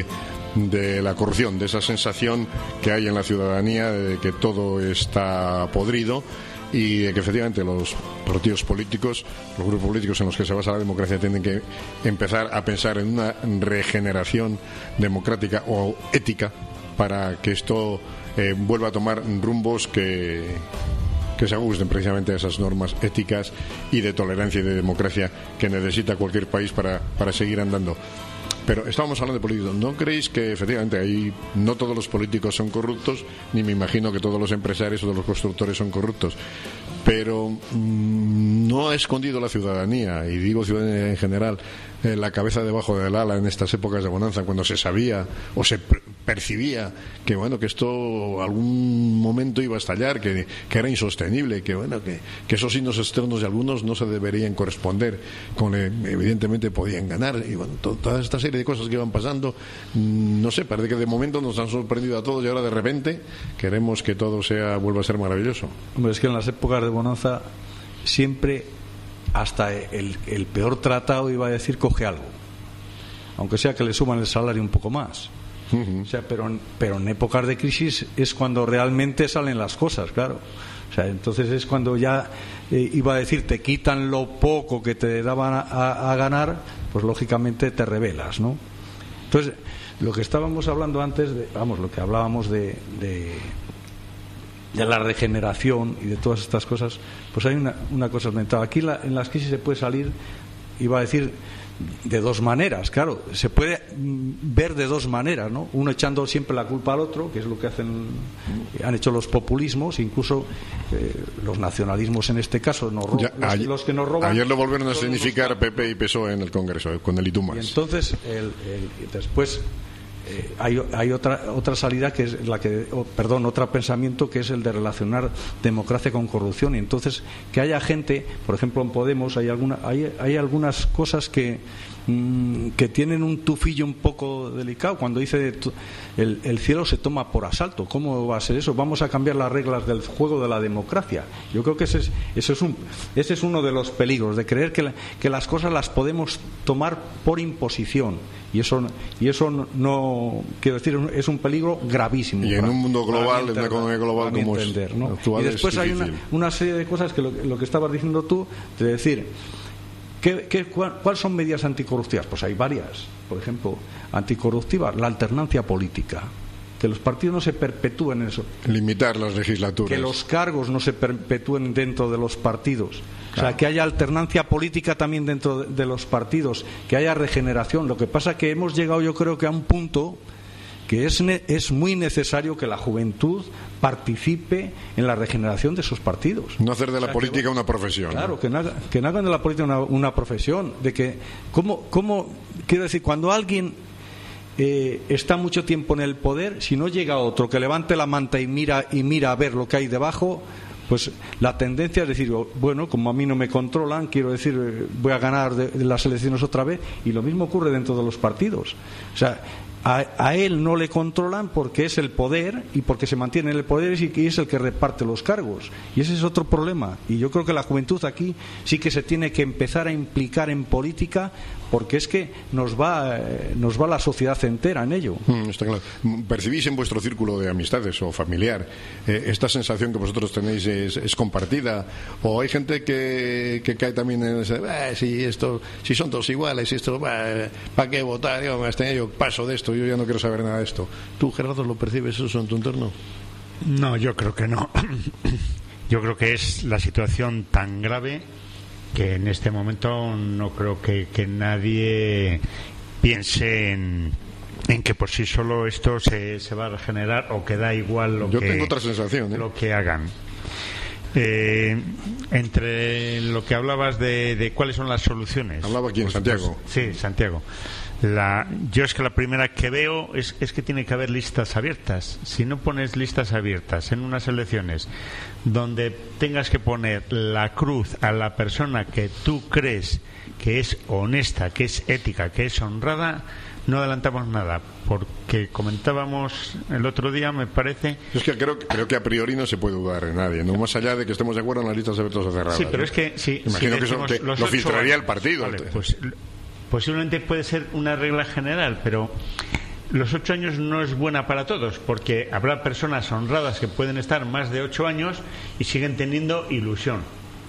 la corrupción, de esa sensación que hay en la ciudadanía de que todo está podrido y de que efectivamente los partidos políticos, los grupos políticos en los que se basa la democracia, tienen que empezar a pensar en una regeneración democrática o ética para que esto vuelva a tomar rumbos que se ajusten precisamente a esas normas éticas y de tolerancia y de democracia que necesita cualquier país para seguir andando. Pero estábamos hablando de políticos. ¿No creéis que efectivamente ahí no todos los políticos son corruptos, ni me imagino que todos los empresarios o todos los constructores son corruptos? Pero no ha escondido la ciudadanía, y digo ciudadanía en general, la cabeza debajo del ala en estas épocas de bonanza, cuando se sabía o se percibía que bueno, que esto algún momento iba a estallar, que era insostenible, que bueno, que esos signos externos de algunos no se deberían corresponder con evidentemente podían ganar, y bueno, toda esta serie de cosas que iban pasando, no sé, parece que de momento nos han sorprendido a todos y ahora de repente queremos que todo vuelva a ser maravilloso.
Hombre, es que en las épocas de bonanza siempre hasta el peor tratado, iba a decir, coge algo, aunque sea que le suban el salario un poco más. O sea, pero en épocas de crisis es cuando realmente salen las cosas, claro. O sea, entonces es cuando ya iba a decir, te quitan lo poco que te daban a ganar, pues lógicamente te rebelas, ¿no? Entonces, lo que estábamos hablando antes, lo que hablábamos de la regeneración y de todas estas cosas, pues hay una cosa mental. Aquí en las crisis se puede salir, iba a decir, de dos maneras, claro, se puede ver de dos maneras, ¿no? Uno echando siempre la culpa al otro, que es lo que han hecho los populismos, incluso los nacionalismos en este caso, los que nos roban.
Ayer lo volvieron a significar PP y PSOE en el Congreso, con el Itumas.
Y entonces, después hay otra salida que es otro pensamiento, que es el de relacionar democracia con corrupción. Y entonces que haya gente, por ejemplo en Podemos hay algunas cosas que tienen un tufillo un poco delicado, cuando dice el cielo se toma por asalto. ¿Cómo va a ser eso? Vamos a cambiar las reglas del juego de la democracia. Yo creo que ese es uno de los peligros, de creer que las cosas las podemos tomar por imposición, y eso no quiero decir, es un peligro gravísimo.
Y en un mundo global, en una economía global como
es, ¿no? Y después hay una serie de cosas que lo que estabas diciendo tú, de decir ¿cuáles son medidas anticorruptivas? Pues hay varias. Por ejemplo, anticorruptivas, la alternancia política, que los partidos no se perpetúen en eso,
limitar las legislaturas,
que los cargos no se perpetúen dentro de los partidos, o sea, que haya alternancia política también dentro de los partidos, que haya regeneración. Lo que pasa es que hemos llegado, yo creo, que a un punto que es muy necesario que la juventud participe en la regeneración de esos partidos.
No hacer de la política una profesión.
Claro, que no hagan de la política una profesión. De que, ¿cómo quiero decir, cuando alguien está mucho tiempo en el poder, si no llega otro que levante la manta y mira a ver lo que hay debajo, pues la tendencia es decir, bueno, como a mí no me controlan, quiero decir, voy a ganar de las elecciones otra vez. Y lo mismo ocurre dentro de los partidos. O sea, a él no le controlan porque es el poder y porque se mantiene en el poder y es el que reparte los cargos. Y ese es otro problema. Y yo creo que la juventud aquí sí que se tiene que empezar a implicar en política, porque es que nos va la sociedad entera en ello.
Está claro. ¿Percibís en vuestro círculo de amistades o familiar esta sensación que vosotros tenéis es compartida? ¿O hay gente que cae también en ese, si son todos iguales, ¿para qué votar? Yo paso de esto, yo ya no quiero saber nada de esto. ¿Tú, Gerardo, lo percibes eso en tu entorno?
No, yo creo que no. Yo creo que es la situación tan grave que en este momento no creo que nadie piense en que por sí solo esto se va a regenerar, o que da igual
Yo tengo otra sensación,
lo que hagan. Entre lo que hablabas de cuáles son las soluciones.
Hablaba aquí en Santiago.
Sí, Santiago. Yo es que la primera que veo es que tiene que haber listas abiertas. Si no pones listas abiertas en unas elecciones donde tengas que poner la cruz a la persona que tú crees que es honesta, que es ética, que es honrada, no adelantamos nada. Porque comentábamos el otro día, me parece...
Es que creo que a priori no se puede dudar de nadie, no más allá de que estemos de acuerdo en las listas abiertas o cerradas.
Sí, pero es que...
Imagino que lo filtraría el partido.
Vale, pues posiblemente puede ser una regla general, pero los 8 años no es buena para todos, porque habrá personas honradas que pueden estar más de 8 años y siguen teniendo ilusión.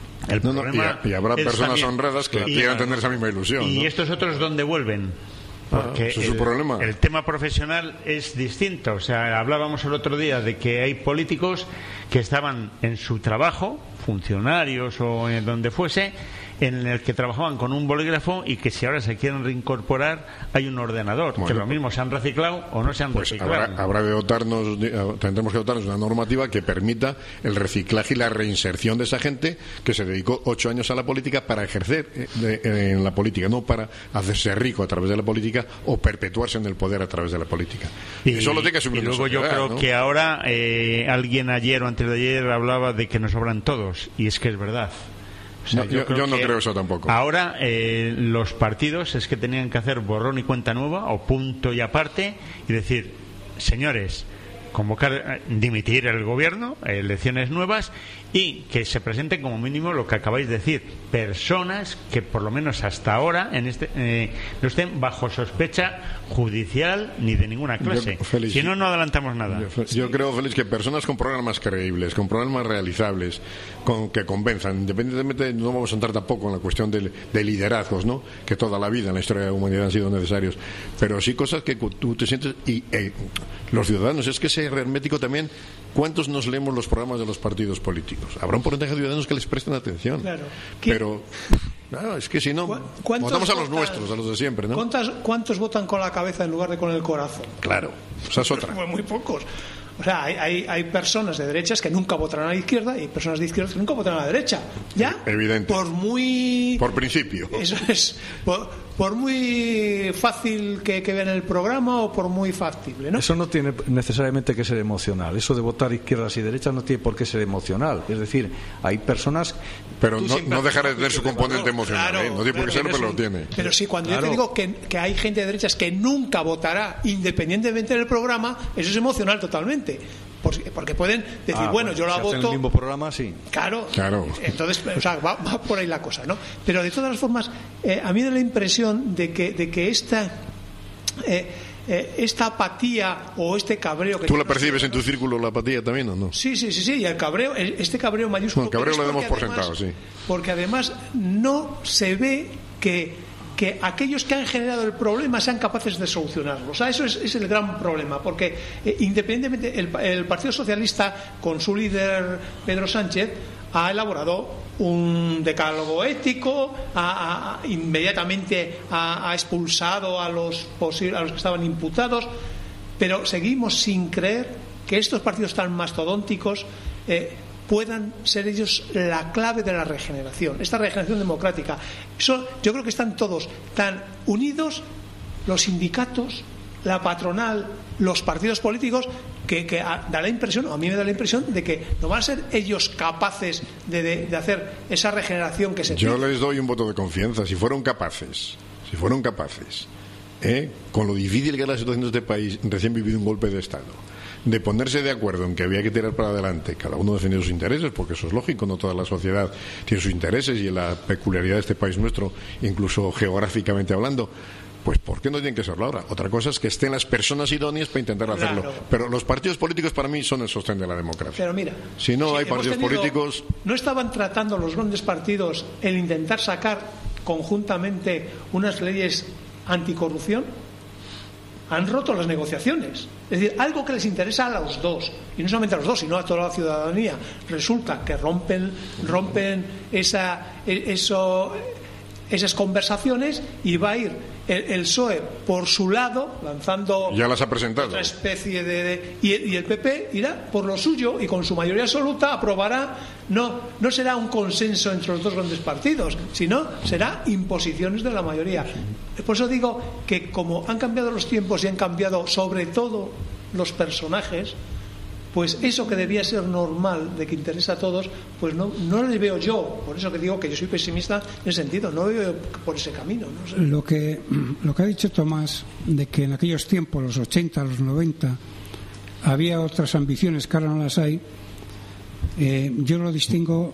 Y habrá personas honradas que quieran tener esa misma ilusión.
Y estos otros, ¿dónde vuelven? Porque
eso es su problema.
El tema profesional es distinto. O sea, hablábamos el otro día de que hay políticos que estaban en su trabajo, funcionarios o en donde fuese, en el que trabajaban con un bolígrafo, y que si ahora se quieren reincorporar hay un ordenador, que lo mismo se han reciclado o no se han reciclado.
Habrá de tendremos que dotarnos de una normativa que permita el reciclaje y la reinserción de esa gente que se dedicó 8 años a la política para ejercer en la política, no para hacerse rico a través de la política o perpetuarse en el poder a través de la política. Eso lo tiene que asumir.
Y luego yo creo que ahora alguien ayer o antes de ayer hablaba de que nos sobran todos, y es que es verdad. O sea,
yo no creo eso tampoco.
Ahora los partidos es que tenían que hacer borrón y cuenta nueva, o punto y aparte, y decir, señores, dimitir el gobierno, elecciones nuevas, y que se presenten como mínimo lo que acabáis de decir, personas que por lo menos hasta ahora no estén bajo sospecha judicial ni de ninguna clase. Si no adelantamos nada.
Yo creo, Félix, que personas con programas creíbles, con programas realizables, que convenzan, independientemente, no vamos a entrar tampoco en la cuestión de liderazgos, ¿no?, que toda la vida en la historia de la humanidad han sido necesarios, pero sí cosas que tú te sientes, y los ciudadanos, es que ese hermético también, ¿cuántos nos leemos los programas de los partidos políticos? Habrá un porcentaje de ciudadanos que les presten atención,
claro.
Pero es que si no, votamos a los nuestros, a los de siempre, ¿no?
¿Cuántos votan con la cabeza en lugar de con el corazón?
Claro, esa es otra.
Pues muy pocos. O sea, hay personas de derechas que nunca votarán a la izquierda, y personas de izquierda que nunca votarán a la derecha. ¿Ya?
Evidente. Por principio.
Eso es. Por muy fácil que vean el programa, o por muy factible, ¿no?
Eso no tiene necesariamente que ser emocional. Eso de votar izquierdas y derechas no tiene por qué ser emocional. Es decir, hay personas...
Pero no dejará de tener su componente emocional.
Claro,
no tiene por qué serlo, pero lo tiene.
Pero sí, cuando yo te digo que hay gente de derechas que nunca votará independientemente del programa, eso es emocional totalmente. Porque pueden decir, yo la voto.
En el mismo programa, sí.
Claro. Entonces, o sea, va por ahí la cosa, ¿no? Pero de todas formas, a mí me da la impresión de que esta apatía o este cabreo que
¿tú la percibes en tu círculo, la apatía también, o no?
Sí, y el cabreo, este cabreo mayúsculo.
El cabreo lo damos por sentado, sí.
Porque además no se ve que aquellos que han generado el problema sean capaces de solucionarlo. O sea, eso es el gran problema, porque independientemente, el Partido Socialista, con su líder Pedro Sánchez, ha elaborado un decálogo ético, inmediatamente ha expulsado a los que estaban imputados, pero seguimos sin creer que estos partidos tan mastodónticos puedan ser ellos la clave de la regeneración, esta regeneración democrática. Yo creo que están todos tan unidos, los sindicatos, la patronal, los partidos políticos, que da la impresión, o a mí me da la impresión, de que no van a ser ellos capaces de hacer esa regeneración que se pide.
Yo les doy un voto de confianza. Si fueron capaces con lo difícil que es la situación de este país, recién vivido un golpe de Estado, de ponerse de acuerdo en que había que tirar para adelante, cada uno defendiendo sus intereses, porque eso es lógico, no toda la sociedad tiene sus intereses, y en la peculiaridad de este país nuestro, incluso geográficamente hablando, pues ¿por qué no tienen que serlo ahora? Otra cosa es que estén las personas idóneas para intentar hacerlo. Pero los partidos políticos para mí son el sostén de la democracia.
Pero mira,
si no hay partidos políticos...
¿No estaban tratando los grandes partidos el intentar sacar conjuntamente unas leyes anticorrupción? Han roto las negociaciones. Es decir, algo que les interesa a los dos, y no solamente a los dos, sino a toda la ciudadanía. Resulta que rompen esas conversaciones, y va a ir el PSOE por su lado, lanzando
ya las ha presentado
otra especie y el PP irá por lo suyo, y con su mayoría absoluta aprobará. No será un consenso entre los dos grandes partidos, sino será imposiciones de la mayoría. Por eso digo que, como han cambiado los tiempos y han cambiado sobre todo los personajes, pues eso que debía ser normal, de que interesa a todos, pues no le veo yo. Por eso que digo que yo soy pesimista en ese sentido, no veo por ese camino. No sé.
Lo que ha dicho Tomás, de que en aquellos tiempos, los 80, los 90, había otras ambiciones que ahora no las hay, yo lo distingo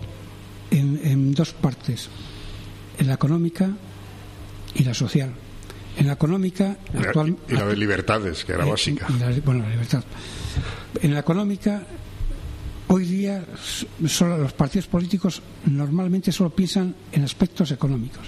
en dos partes: en la económica y la social. En la económica
y la de libertades, que era básica.
La libertad. En la económica, hoy día solo los partidos políticos normalmente solo piensan en aspectos económicos,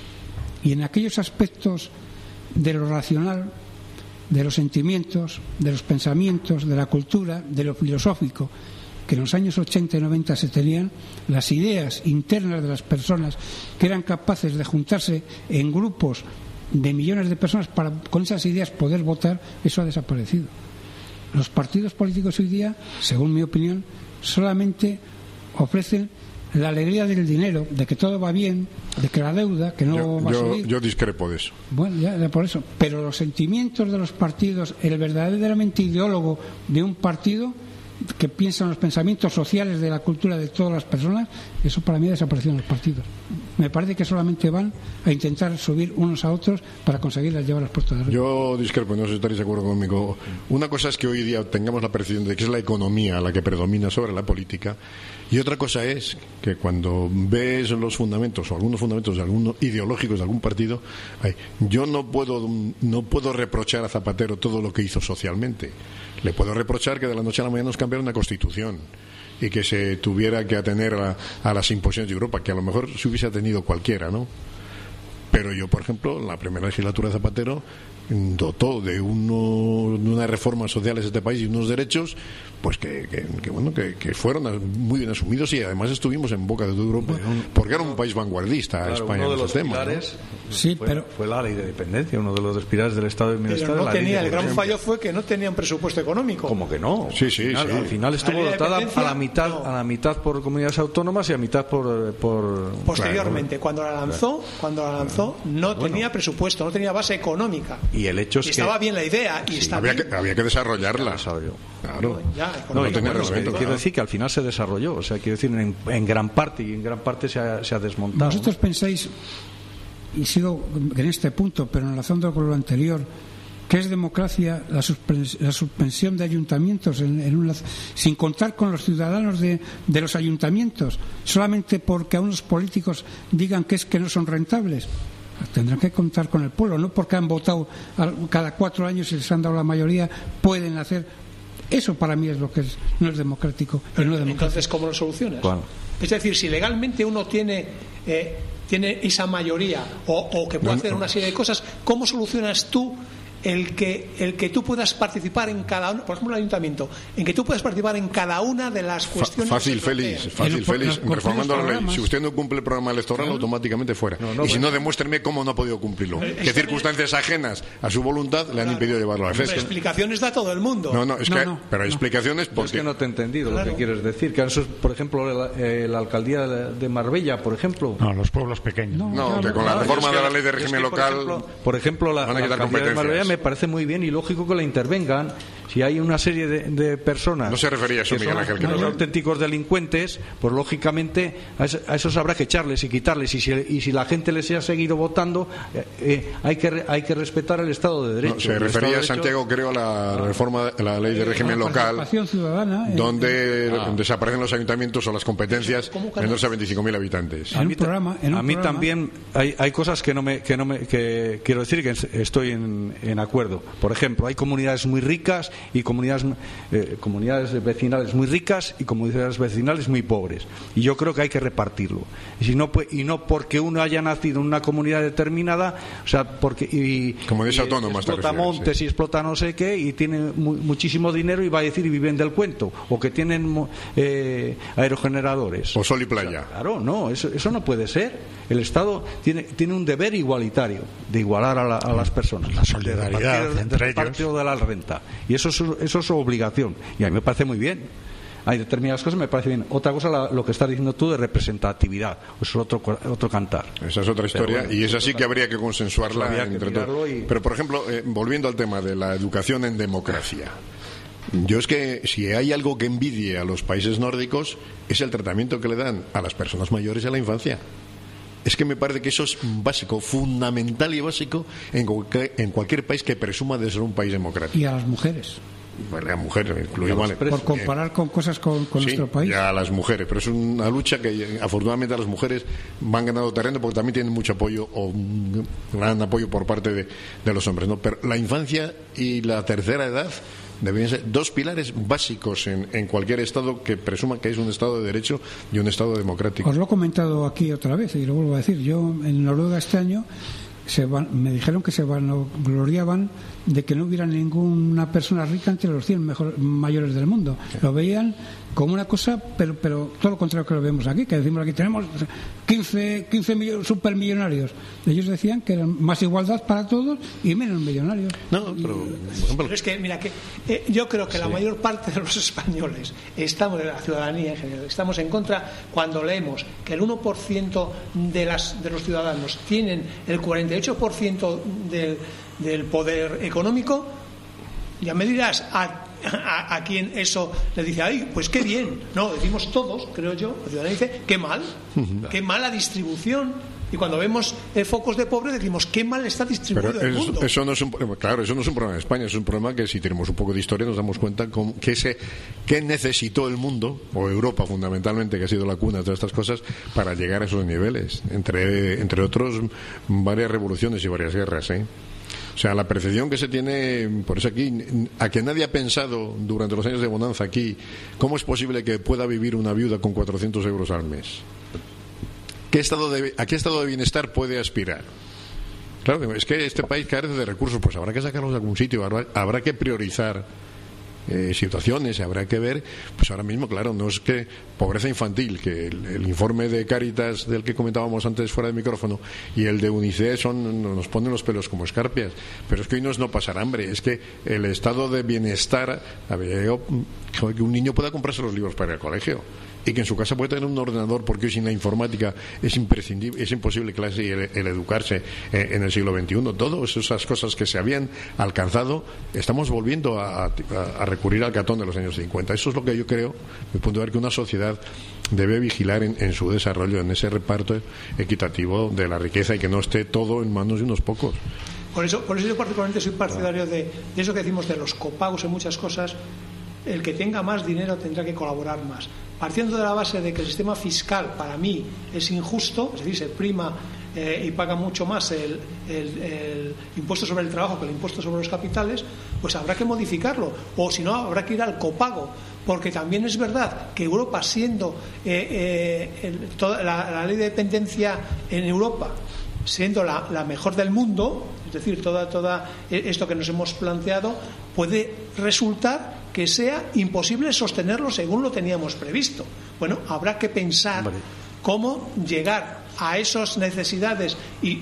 y en aquellos aspectos de lo racional, de los sentimientos, de los pensamientos, de la cultura, de lo filosófico, que en los años 80 y 90 se tenían, las ideas internas de las personas, que eran capaces de juntarse en grupos de millones de personas para con esas ideas poder votar, eso ha desaparecido. Los partidos políticos hoy día, según mi opinión, solamente ofrecen la alegría del dinero, de que todo va bien, de que la deuda, que no va a subir.
Yo discrepo de eso.
Bueno, ya por eso. Pero los sentimientos de los partidos, el verdaderamente ideólogo de un partido que piensa en los pensamientos sociales de la cultura de todas las personas, eso para mí ha desaparecido en los partidos. Me parece que solamente van a intentar subir unos a otros para conseguirlas llevar a las puertas de arriba.
Yo discrepo, no sé si estaréis de acuerdo conmigo. Una cosa es que hoy día tengamos la percepción de que es la economía la que predomina sobre la política, y otra cosa es que cuando ves los fundamentos o algunos fundamentos ideológicos de algún partido, yo no puedo reprochar a Zapatero todo lo que hizo socialmente. Le puedo reprochar que de la noche a la mañana nos cambiara una constitución y que se tuviera que atener a las imposiciones de Europa, que a lo mejor se hubiese atenido cualquiera, ¿no? Pero yo, por ejemplo, en la primera legislatura de Zapatero dotó de unas reformas sociales de este país y unos derechos, pues que fueron muy bien asumidos, y además estuvimos en boca de toda Europa, porque era un país vanguardista,
claro,
España,
uno de los
pilares,
¿no? Sí, fue la ley de dependencia, uno de los pilares del Estado de Bienestar.
Pero el gran fallo fue que no tenían presupuesto económico.
¿Cómo que no?
Sí.
Al final estuvo dotada a la mitad por comunidades autónomas y a mitad por
posteriormente, cuando la lanzó, no tenía presupuesto, no tenía base económica.
Y el hecho es que
estaba bien la idea y
había que desarrollarla. Claro.
Quiero decir que al final se desarrolló, o sea, quiero decir en gran parte se ha desmontado.
¿Vosotros pensáis, y sigo en este punto, pero enlazando con lo anterior, que es democracia la suspensión de ayuntamientos sin contar con los ciudadanos de los ayuntamientos, solamente porque a unos políticos digan que no son rentables? Tendrán que contar con el pueblo, no porque han votado cada 4 años y les han dado la mayoría, pueden hacer. Eso para mí es lo que no es democrático.
Entonces, ¿cómo lo solucionas?
¿Cuál?
Es decir, si legalmente uno tiene esa mayoría o que puede hacer una serie de cosas, ¿cómo solucionas tú el que tú puedas participar en cada una, por ejemplo el ayuntamiento, en que tú puedas participar en cada una de las cuestiones?
Fácil, Félix, reformando la ley. Si usted no cumple el programa electoral, automáticamente fuera. Y si no, demuéstreme cómo no ha podido cumplirlo. ¿Qué circunstancias ajenas a su voluntad le han impedido llevarlo a efecto?
Explicaciones da todo el mundo.
Pero hay explicaciones porque...
Es que no te he entendido lo que quieres decir. Que eso, por ejemplo, la alcaldía de Marbella, por ejemplo.
No, los pueblos pequeños.
Que con la reforma de la ley de régimen local...
Por ejemplo, la alcaldía de Marbella me parece muy bien y lógico que la intervengan. Si hay una serie de personas
no se refería a eso,
que
Miguel Ángel, que
son los auténticos delincuentes, pues lógicamente a esos habrá que echarles y quitarles, y si la gente les ha seguido votando, hay que respetar el Estado de Derecho.
No, se refería a Santiago, creo, a la reforma de la ley de régimen local,
ciudadana,
donde desaparecen los ayuntamientos o las competencias menores a 25.000 habitantes.
A mí también hay cosas que quiero decir que estoy en acuerdo. Por ejemplo, hay comunidades muy ricas y comunidades vecinales muy ricas y comunidades vecinales muy pobres, y yo creo que hay que repartirlo, y no porque uno haya nacido en una comunidad determinada, o sea, porque
comunidades autónomas,
explota montes y explota no sé qué y tiene muchísimo dinero y va a decir y viven del cuento, o que tienen aerogeneradores
o sol y playa.
O sea, claro, no, eso no puede ser. El Estado tiene un deber igualitario de igualar a las personas,
la solidaridad entre ellos,
de la renta, y eso es su obligación, y a mí me parece muy bien. Hay determinadas cosas me parece bien. Otra cosa, lo que estás diciendo tú de representatividad, eso es otro cantar.
Esa es otra historia, bueno, y esa sí que habría que consensuarla entre todos. Pero, por ejemplo, volviendo al tema de la educación en democracia, yo es que si hay algo que envidie a los países nórdicos es el tratamiento que le dan a las personas mayores y a la infancia. Es que me parece que eso es básico, fundamental y básico en cualquier país que presuma de ser un país democrático.
Y a las mujeres.
Bueno, a mujeres, igual.
Por comparar con cosas con
sí,
nuestro país.
Ya a las mujeres, pero es una lucha que afortunadamente a las mujeres van ganando terreno porque también tienen mucho apoyo o un gran apoyo por parte de los hombres, ¿no? Pero la infancia y la tercera edad deberían ser dos pilares básicos en cualquier Estado que presuma que es un Estado de Derecho y un Estado democrático.
Os lo he comentado aquí otra vez y lo vuelvo a decir. Yo en Noruega este año me dijeron que se vanagloriaban de que no hubiera ninguna persona rica entre los 100 mayores del mundo. Lo veían como una cosa, pero todo lo contrario que lo vemos aquí, que decimos aquí tenemos 15 supermillonarios. Ellos decían que era más igualdad para todos y menos millonarios.
No,
pero es que, mira, yo creo que la mayor parte de los españoles, estamos de la ciudadanía en general, estamos en contra cuando leemos que el 1% de los ciudadanos tienen el 48% del poder económico. Ya me dirás a quien eso le dice, ay, pues qué bien. No, decimos todos, creo yo, la ciudadanía dice, qué mal, qué mala distribución. Y cuando vemos focos de pobre decimos, qué mal está distribuido el mundo.
Eso no es un problema, claro, eso no es un problema de España, es un problema que si tenemos un poco de historia nos damos cuenta que necesitó el mundo, o Europa fundamentalmente, que ha sido la cuna de todas estas cosas, para llegar a esos niveles. Entre otros, varias revoluciones y varias guerras, O sea, la percepción que se tiene, por eso aquí, a que nadie ha pensado durante los años de bonanza aquí, ¿cómo es posible que pueda vivir una viuda con 400 euros al mes? ¿A qué estado de bienestar puede aspirar? Claro, es que este país carece de recursos, pues habrá que sacarlos de algún sitio, habrá que priorizar situaciones, habrá que ver, pues ahora mismo, claro, no es que pobreza infantil, que el informe de Cáritas del que comentábamos antes fuera de micrófono y el de UNICEF nos ponen los pelos como escarpias, pero es que hoy no es no pasar hambre, es que el estado de bienestar, que un niño pueda comprarse los libros para ir al colegio y que en su casa puede tener un ordenador, porque hoy sin la informática es imprescindible, es imposible el educarse en el siglo XXI. Todas esas cosas que se habían alcanzado, estamos volviendo a recurrir al catón de los años 50. Eso es lo que yo creo, desde el punto de vista, que una sociedad debe vigilar en su desarrollo, en ese reparto equitativo de la riqueza y que no esté todo en manos de unos pocos.
Por eso yo particularmente soy partidario de eso que decimos de los copagos en muchas cosas. El que tenga más dinero tendrá que colaborar más. Partiendo de la base de que el sistema fiscal para mí es injusto, es decir, se prima y paga mucho más el impuesto sobre el trabajo que el impuesto sobre los capitales, pues habrá que modificarlo, o si no habrá que ir al copago, porque también es verdad que Europa, siendo toda la ley de dependencia en Europa siendo la mejor del mundo, es decir, toda esto que nos hemos planteado, puede resultar que sea imposible sostenerlo según lo teníamos previsto. Bueno, habrá que pensar cómo llegar a esas necesidades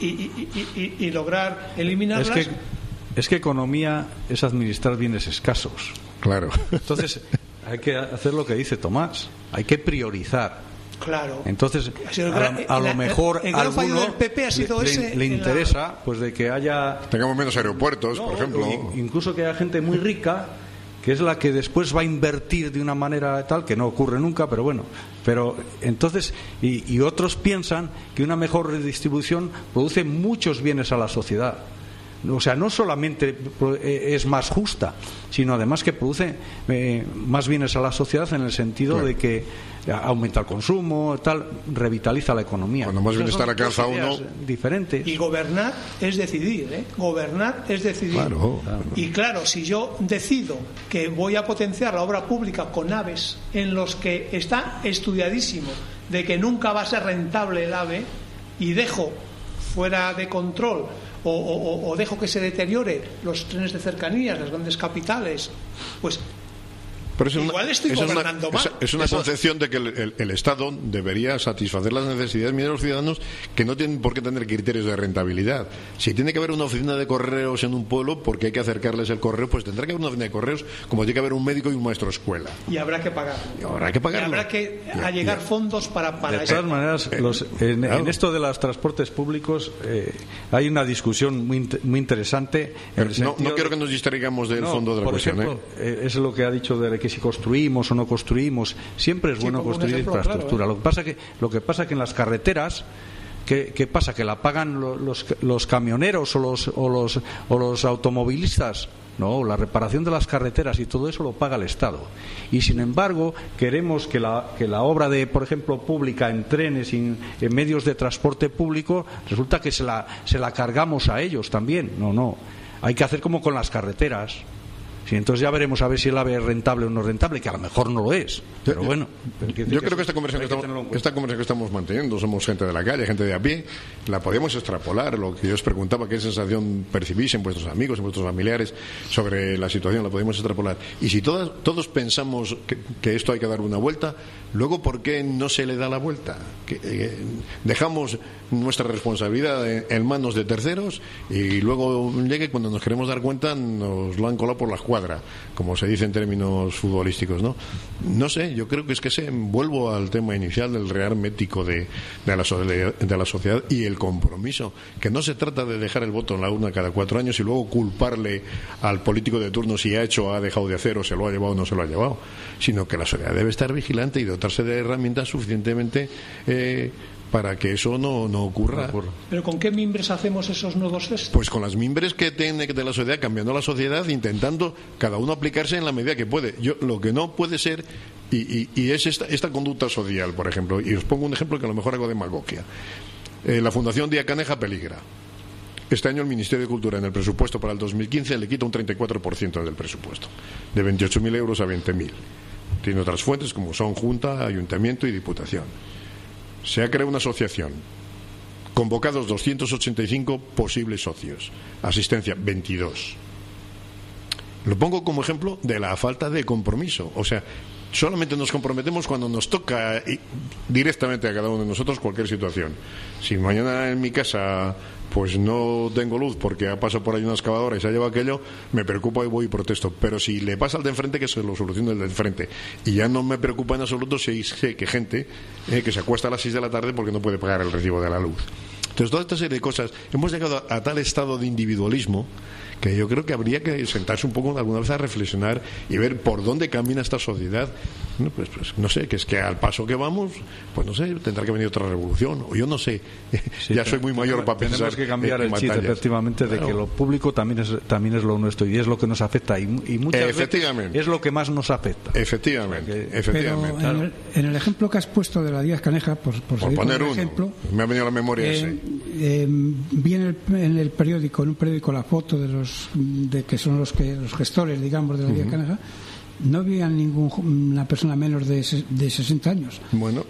y lograr eliminarlas.
Es que economía es administrar bienes escasos.
Claro.
Entonces, hay que hacer lo que dice Tomás, hay que priorizar.
Claro.
Entonces, a lo mejor a alguno le interesa pues de que haya...
Tengamos menos aeropuertos, por ejemplo.
Incluso que haya gente muy rica que es la que después va a invertir de una manera tal que no ocurre nunca, pero bueno. Pero entonces, y otros piensan que una mejor redistribución produce muchos bienes a la sociedad. O sea, no solamente es más justa, sino además que produce más bienes a la sociedad en el sentido de que aumenta el consumo, tal, revitaliza la economía.
Cuando más bienestar alcanza uno.
Diferentes.
Y gobernar es decidir, ¿eh? Gobernar es decidir.
Claro.
Y claro, si yo decido que voy a potenciar la obra pública con AVEs en los que está estudiadísimo de que nunca va a ser rentable el AVE y dejo fuera de control o dejo que se deteriore los trenes de cercanías, las grandes capitales, pues
pero
igual estoy gobernando mal.
Es una concepción de que el Estado debería satisfacer las necesidades de los ciudadanos que no tienen por qué tener criterios de rentabilidad. Si tiene que haber una oficina de correos en un pueblo porque hay que acercarles el correo, pues tendrá que haber una oficina de correos como tiene que haber un médico y un maestro de escuela.
Y habrá que pagar.
Y habrá que pagarlo.
Y habrá que allegar fondos para
de
eso.
todas maneras, en esto de los transportes públicos hay una discusión muy interesante.
No quiero que nos distraigamos del fondo de la cuestión.
Por ejemplo, es lo que ha dicho de que si construimos o no construimos, siempre es bueno construir infraestructura.
Claro,
Lo que pasa que en las carreteras, ¿qué pasa? Que la pagan los camioneros o los automovilistas. No, la reparación de las carreteras y todo eso lo paga el Estado. Y sin embargo, queremos que la obra de, por ejemplo, pública en trenes y en medios de transporte público, resulta que se la cargamos a ellos también. No. Hay que hacer como con las carreteras. Sí, entonces ya veremos a ver si el AVE es rentable o no rentable, que a lo mejor no lo es. Pero bueno.
Yo creo que esta conversación que estamos manteniendo, somos gente de la calle, gente de a pie, la podemos extrapolar. Lo que yo os preguntaba, qué sensación percibís en vuestros amigos, en vuestros familiares sobre la situación, la podemos extrapolar. Y si todos pensamos que esto hay que dar una vuelta, luego ¿por qué no se le da la vuelta? Dejamos nuestra responsabilidad en manos de terceros y luego llegue cuando nos queremos dar cuenta nos lo han colado por la escuadra, como se dice en términos futbolísticos, ¿no? No sé, yo creo que es que vuelvo al tema inicial del real ético de la sociedad y el compromiso, que no se trata de dejar el voto en la urna cada 4 años y luego culparle al político de turno si ha hecho o ha dejado de hacer o se lo ha llevado o no se lo ha llevado, sino que la sociedad debe estar vigilante y dotarse de herramientas suficientemente para que eso no ocurra.
¿Pero con qué mimbres hacemos esos nuevos gestos?
Pues con las mimbres que tiene de la sociedad, cambiando la sociedad, intentando cada uno aplicarse en la medida que puede. Lo que no puede ser, y es esta conducta social, por ejemplo, y os pongo un ejemplo que a lo mejor hago demagogia. La Fundación Díaz Caneja peligra. Este año el Ministerio de Cultura en el presupuesto para el 2015 le quita un 34% del presupuesto, de 28.000 euros a 20.000. Tiene otras fuentes como son Junta, Ayuntamiento y Diputación. Se ha creado una asociación, convocados 285 posibles socios, asistencia 22. Lo pongo como ejemplo de la falta de compromiso. O sea, solamente nos comprometemos cuando nos toca directamente a cada uno de nosotros cualquier situación. Si mañana en mi casa pues no tengo luz porque ha pasado por ahí una excavadora y se ha llevado aquello, me preocupa y voy y protesto. Pero si le pasa al de enfrente, que se lo solucione el de enfrente. Y ya no me preocupa en absoluto si sé que gente que se acuesta a las 6 de la tarde porque no puede pagar el recibo de la luz. Entonces, toda esta serie de cosas, hemos llegado a tal estado de individualismo que yo creo que habría que sentarse un poco alguna vez a reflexionar y ver por dónde camina esta sociedad. Bueno, pues no sé, que es que al paso que vamos, pues no sé, tendrá que venir otra revolución, o yo no sé, sí, ya soy muy mayor para pensar.
Tenemos que cambiar el chip, efectivamente, de que lo público también es lo nuestro y es lo que nos afecta y muchas veces es lo que más nos afecta.
Efectivamente.
Pero claro. En el ejemplo que has puesto de la Díaz Caneja, por
poner un
ejemplo,
me ha venido a la memoria ese.
Vi en el periódico, en un periódico, la foto de que son los gestores, digamos, de la Díaz Caneja. No había ninguna persona menos de 60 años.
Bueno,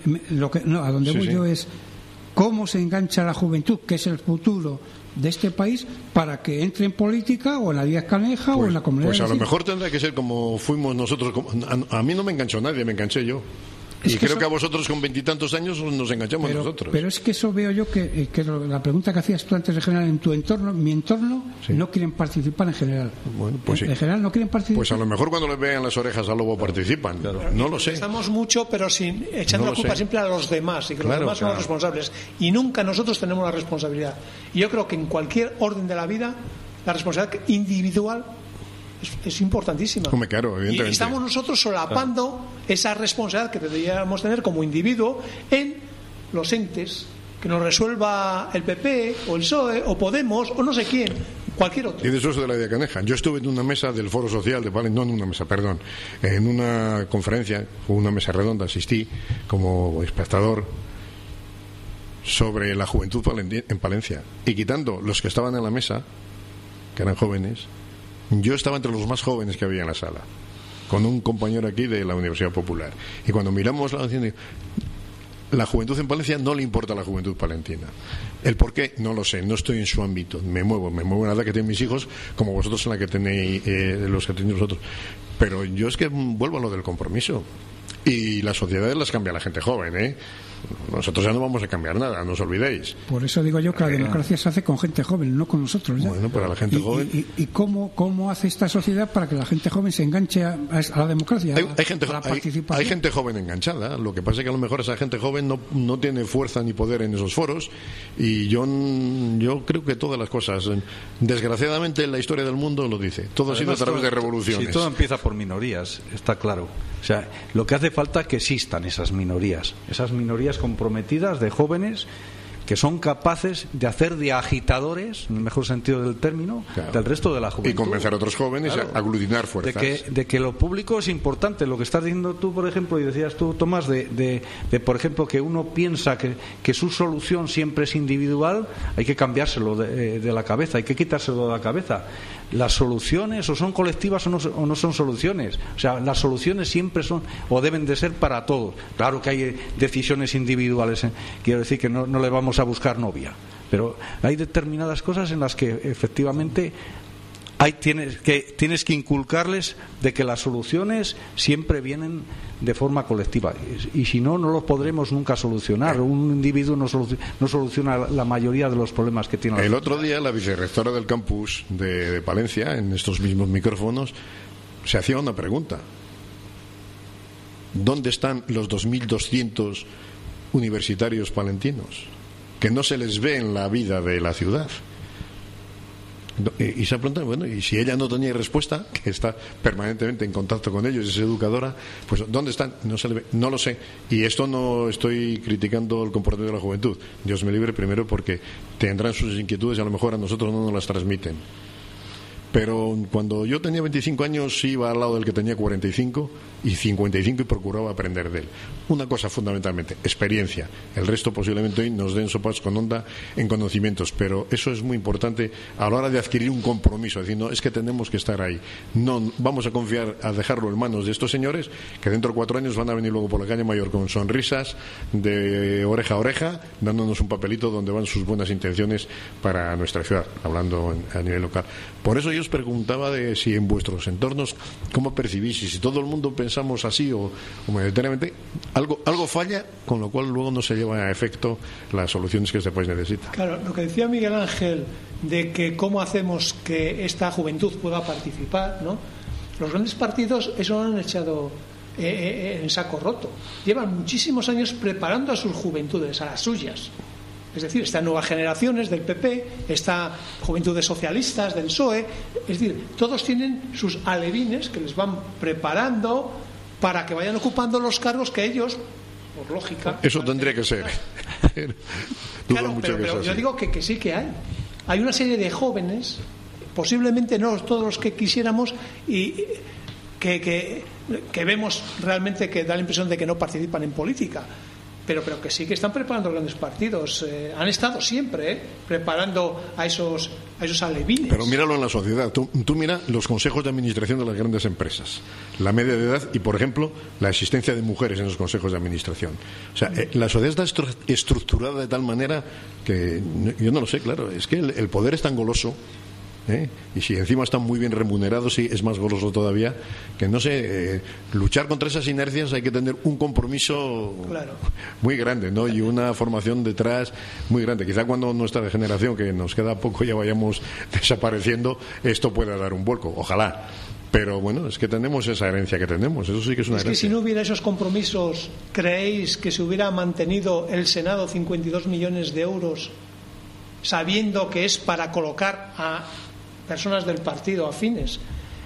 a donde voy yo es cómo se engancha la juventud, que es el futuro de este país, para que entre en política o en la Díaz Caneja o en la comunidad.
Pues a lo mejor tendrá que ser como fuimos nosotros. A mí no me enganchó nadie, me enganché yo. Y creo que a vosotros con 20 y tantos años nos enganchamos nosotros. Pero
es que eso veo yo que la pregunta que hacías tú antes de general en tu entorno, mi entorno, no quieren participar en general.
Bueno, pues
en general no quieren participar.
Pues a lo mejor cuando le vean las orejas al lobo participan. Claro. No lo sé.
Estamos mucho, pero echando la culpa siempre a los demás y que los demás son los responsables. Y nunca nosotros tenemos la responsabilidad. Y yo creo que en cualquier orden de la vida, la responsabilidad individual es importantísima.
Hombre, claro, evidentemente.
Y estamos nosotros solapando esa responsabilidad que deberíamos tener como individuo en los entes, que nos resuelva el PP o el PSOE o Podemos o no sé quién, cualquier otro.
Y de eso es de la idea Caneja. Yo estuve en una mesa del Foro Social de Palencia, no en una mesa, perdón, en una conferencia, una mesa redonda, asistí como espectador sobre la juventud en Palencia. Y quitando los que estaban en la mesa, que eran jóvenes, yo estaba entre los más jóvenes que había en la sala, con un compañero aquí de la Universidad Popular. Y cuando miramos la juventud en Palencia, no le importa a la juventud palentina. El por qué, no lo sé, no estoy en su ámbito. Me muevo en la edad que tienen mis hijos, como vosotros en la que tenéis, los que tenéis vosotros. Pero yo es que vuelvo a lo del compromiso. Y las sociedades las cambia la gente joven, ¿eh? Nosotros ya no vamos a cambiar nada, no os olvidéis.
Por eso digo yo que la democracia se hace con gente joven, no con nosotros. ¿Ya?
Bueno, para la gente joven.
¿Y cómo hace esta sociedad para que la gente joven se enganche a la democracia?
Hay gente joven enganchada. Lo que pasa es que a lo mejor esa gente joven no tiene fuerza ni poder en esos foros. Y yo creo que todas las cosas, desgraciadamente, la historia del mundo lo dice. Todo ha sido a través de revoluciones.
Si todo empieza por minorías, está claro. O sea, lo que hace falta es que existan esas minorías comprometidas de jóvenes que son capaces de hacer de agitadores, en el mejor sentido del término, claro, del resto de la juventud.
Y convencer a otros jóvenes, claro, a aglutinar fuerzas.
De que lo público es importante. Lo que estás diciendo tú, por ejemplo, y decías tú, Tomás, de por ejemplo, que uno piensa que su solución siempre es individual, hay que cambiárselo de la cabeza, hay que quitárselo de la cabeza. Las soluciones o son colectivas o no son soluciones. O sea, las soluciones siempre son o deben de ser para todos. Claro que hay decisiones individuales, quiero decir que no le vamos a buscar novia, pero hay determinadas cosas en las que efectivamente tienes que inculcarles de que las soluciones siempre vienen de forma colectiva, y si no los podremos nunca solucionar. Un individuo no soluciona la mayoría de los problemas que tiene.
El otro día la vicerrectora del campus de Palencia, en estos mismos micrófonos, se hacía una pregunta: ¿dónde están los 2.200 universitarios palentinos que no se les ve en la vida de la ciudad? Y se pregunta, bueno, y si ella no tenía respuesta, que está permanentemente en contacto con ellos, es educadora, pues ¿dónde están? No se le ve, no lo sé. Y esto no estoy criticando el comportamiento de la juventud, Dios me libre, primero porque tendrán sus inquietudes y a lo mejor a nosotros no nos las transmiten. Pero cuando yo tenía 25 años iba al lado del que tenía 45 y 55 y procuraba aprender de él. Una cosa fundamentalmente, experiencia. El resto posiblemente hoy nos den sopas con onda en conocimientos, pero eso es muy importante a la hora de adquirir un compromiso. Es decir, no, es que tenemos que estar ahí. No vamos a confiar, a dejarlo en manos de estos señores que dentro de 4 años van a venir luego por la calle Mayor con sonrisas de oreja a oreja, dándonos un papelito donde van sus buenas intenciones para nuestra ciudad, hablando a nivel local. Por eso yo os preguntaba de si en vuestros entornos, ¿cómo percibís? Y si todo el mundo pensamos así o mayoritariamente, algo falla, con lo cual luego no se lleva a efecto las soluciones que este país necesita.
Claro, lo que decía Miguel Ángel de que cómo hacemos que esta juventud pueda participar, ¿no? Los grandes partidos eso lo han echado en saco roto. Llevan muchísimos años preparando a sus juventudes, a las suyas. Es decir, están nuevas generaciones del PP, está juventudes socialistas del PSOE, es decir, todos tienen sus alevines que les van preparando para que vayan ocupando los cargos que ellos, por lógica...
Eso tendría que ser.
Claro, pero yo digo que sí que hay. Hay una serie de jóvenes, posiblemente no todos los que quisiéramos, y que vemos realmente que da la impresión de que no participan en política. Pero que sí que están preparando grandes partidos. Han estado siempre preparando a esos alevines.
Pero míralo en la sociedad. Tú mira los consejos de administración de las grandes empresas, la media de edad y, por ejemplo, la existencia de mujeres en los consejos de administración. O sea, la sociedad está estructurada de tal manera que yo no lo sé, claro. Es que el poder es tan goloso. Y si encima están muy bien remunerados, sí, es más goloso todavía, que no sé, luchar contra esas inercias hay que tener un compromiso muy grande, ¿no? Y una formación detrás muy grande. Quizá cuando nuestra generación, que nos queda poco, ya vayamos desapareciendo, esto pueda dar un vuelco, ojalá. Pero bueno, es que tenemos esa herencia que tenemos, eso sí que es una herencia.
Es que si no hubiera esos compromisos, ¿creéis que se hubiera mantenido el Senado 52 millones de euros sabiendo que es para colocar a personas del partido afines?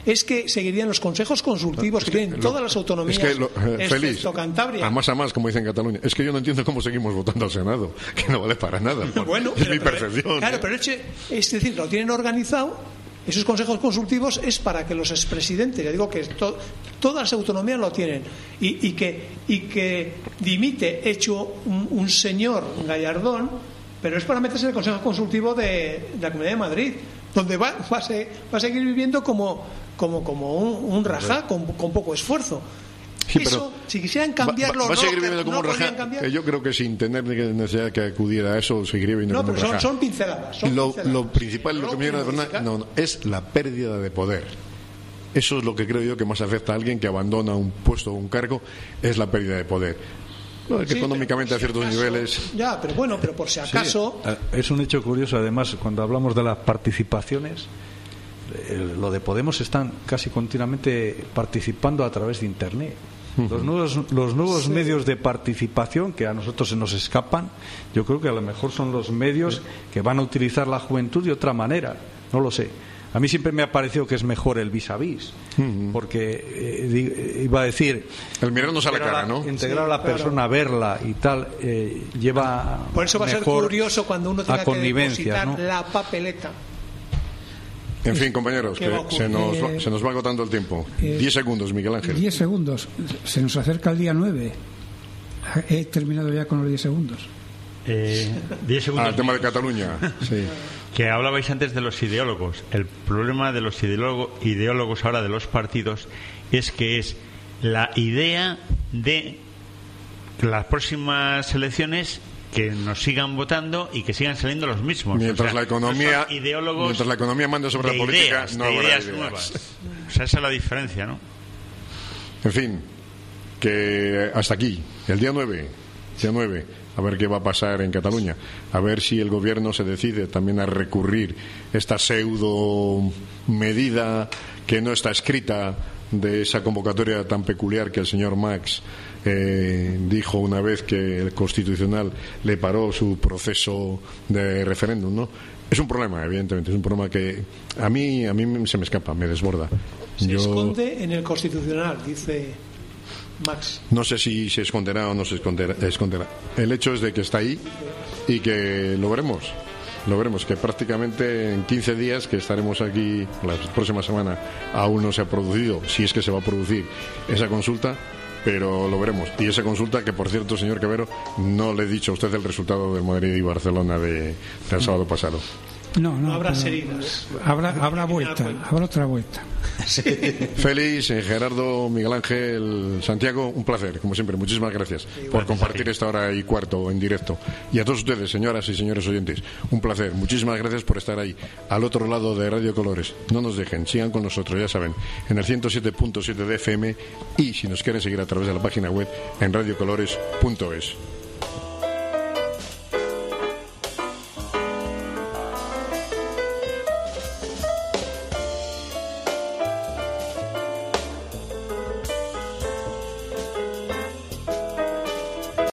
es que seguirían los consejos consultivos que tienen todas las autonomías,
feliz,
Cantabria.
a más, como dicen en Cataluña. Es que yo no entiendo cómo seguimos votando al Senado, que no vale para nada.
Bueno,
es mi percepción.
Claro, pero es decir, lo tienen organizado. Esos consejos consultivos es para que los expresidentes, ya digo que todas las autonomías lo tienen, y que dimite hecho un señor Gallardón, pero es para meterse en el consejo consultivo de la Comunidad de Madrid, donde va a seguir viviendo como un rajá con poco esfuerzo.
Sí,
eso, si quisieran cambiarlo,
va a seguir viviendo como un rajá. Yo creo que sin tener necesidad que acudir a eso, seguiría viviendo como un rajá.
Son pinceladas.
Lo principal, lo que me viene a Fernando, es la pérdida de poder. Eso es lo que creo yo que más afecta a alguien que abandona un puesto o un cargo, es la pérdida de poder. Que sí, económicamente a ciertos niveles.
Ya, pero por si acaso.
Sí, es un hecho curioso, además, cuando hablamos de las participaciones. Lo de Podemos están casi continuamente participando a través de Internet. Los nuevos medios de participación que a nosotros se nos escapan, yo creo que a lo mejor son los medios que van a utilizar la juventud de otra manera. No lo sé. A mí siempre me ha parecido que es mejor el vis a vis, porque iba a decir,
el mirarnos a la cara, ¿no?
Integrar a la persona, verla y tal, lleva.
Por eso va a ser curioso cuando uno tenga que depositar, ¿no?, la papeleta.
En fin, compañeros, que se nos va agotando el tiempo. 10 segundos, Miguel Ángel.
10 segundos. Se nos acerca el día 9. He terminado ya con los 10 segundos.
10 segundos.
El tema de Cataluña. Sí.
Que hablabais antes de los ideólogos. El problema de los ideólogos ahora de los partidos es que es la idea de las próximas elecciones que nos sigan votando y que sigan saliendo los mismos.
Mientras la economía manda sobre la política, no habrá ideas
nuevas. O sea, esa es la diferencia, ¿no?
En fin, que hasta aquí, el día 9, a ver qué va a pasar en Cataluña, a ver si el gobierno se decide también a recurrir esta pseudo medida que no está escrita de esa convocatoria tan peculiar que el señor Max dijo una vez que el Constitucional le paró su proceso de referéndum, ¿no? Es un problema, evidentemente, es un problema que a mí se me escapa, me desborda.
Se esconde en el Constitucional, dice Max.
No sé si se esconderá o no se esconderá. El hecho es de que está ahí y que lo veremos, que prácticamente en 15 días que estaremos aquí la próxima semana aún no se ha producido, si es que se va a producir esa consulta, pero lo veremos. Y esa consulta, que por cierto, señor Cabero, no le he dicho a usted el resultado del Madrid y Barcelona del sábado pasado.
No
habrá heridas.
Habrá vuelta, habrá otra vuelta.
Félix, Gerardo, Miguel Ángel, Santiago, un placer, como siempre. Muchísimas gracias por compartir esta hora y cuarto en directo. Y a todos ustedes, señoras y señores oyentes, un placer. Muchísimas gracias por estar ahí, al otro lado de Radio Colores. No nos dejen, sigan con nosotros, ya saben, en el 107.7 de FM, y si nos quieren seguir a través de la página web en radiocolores.es.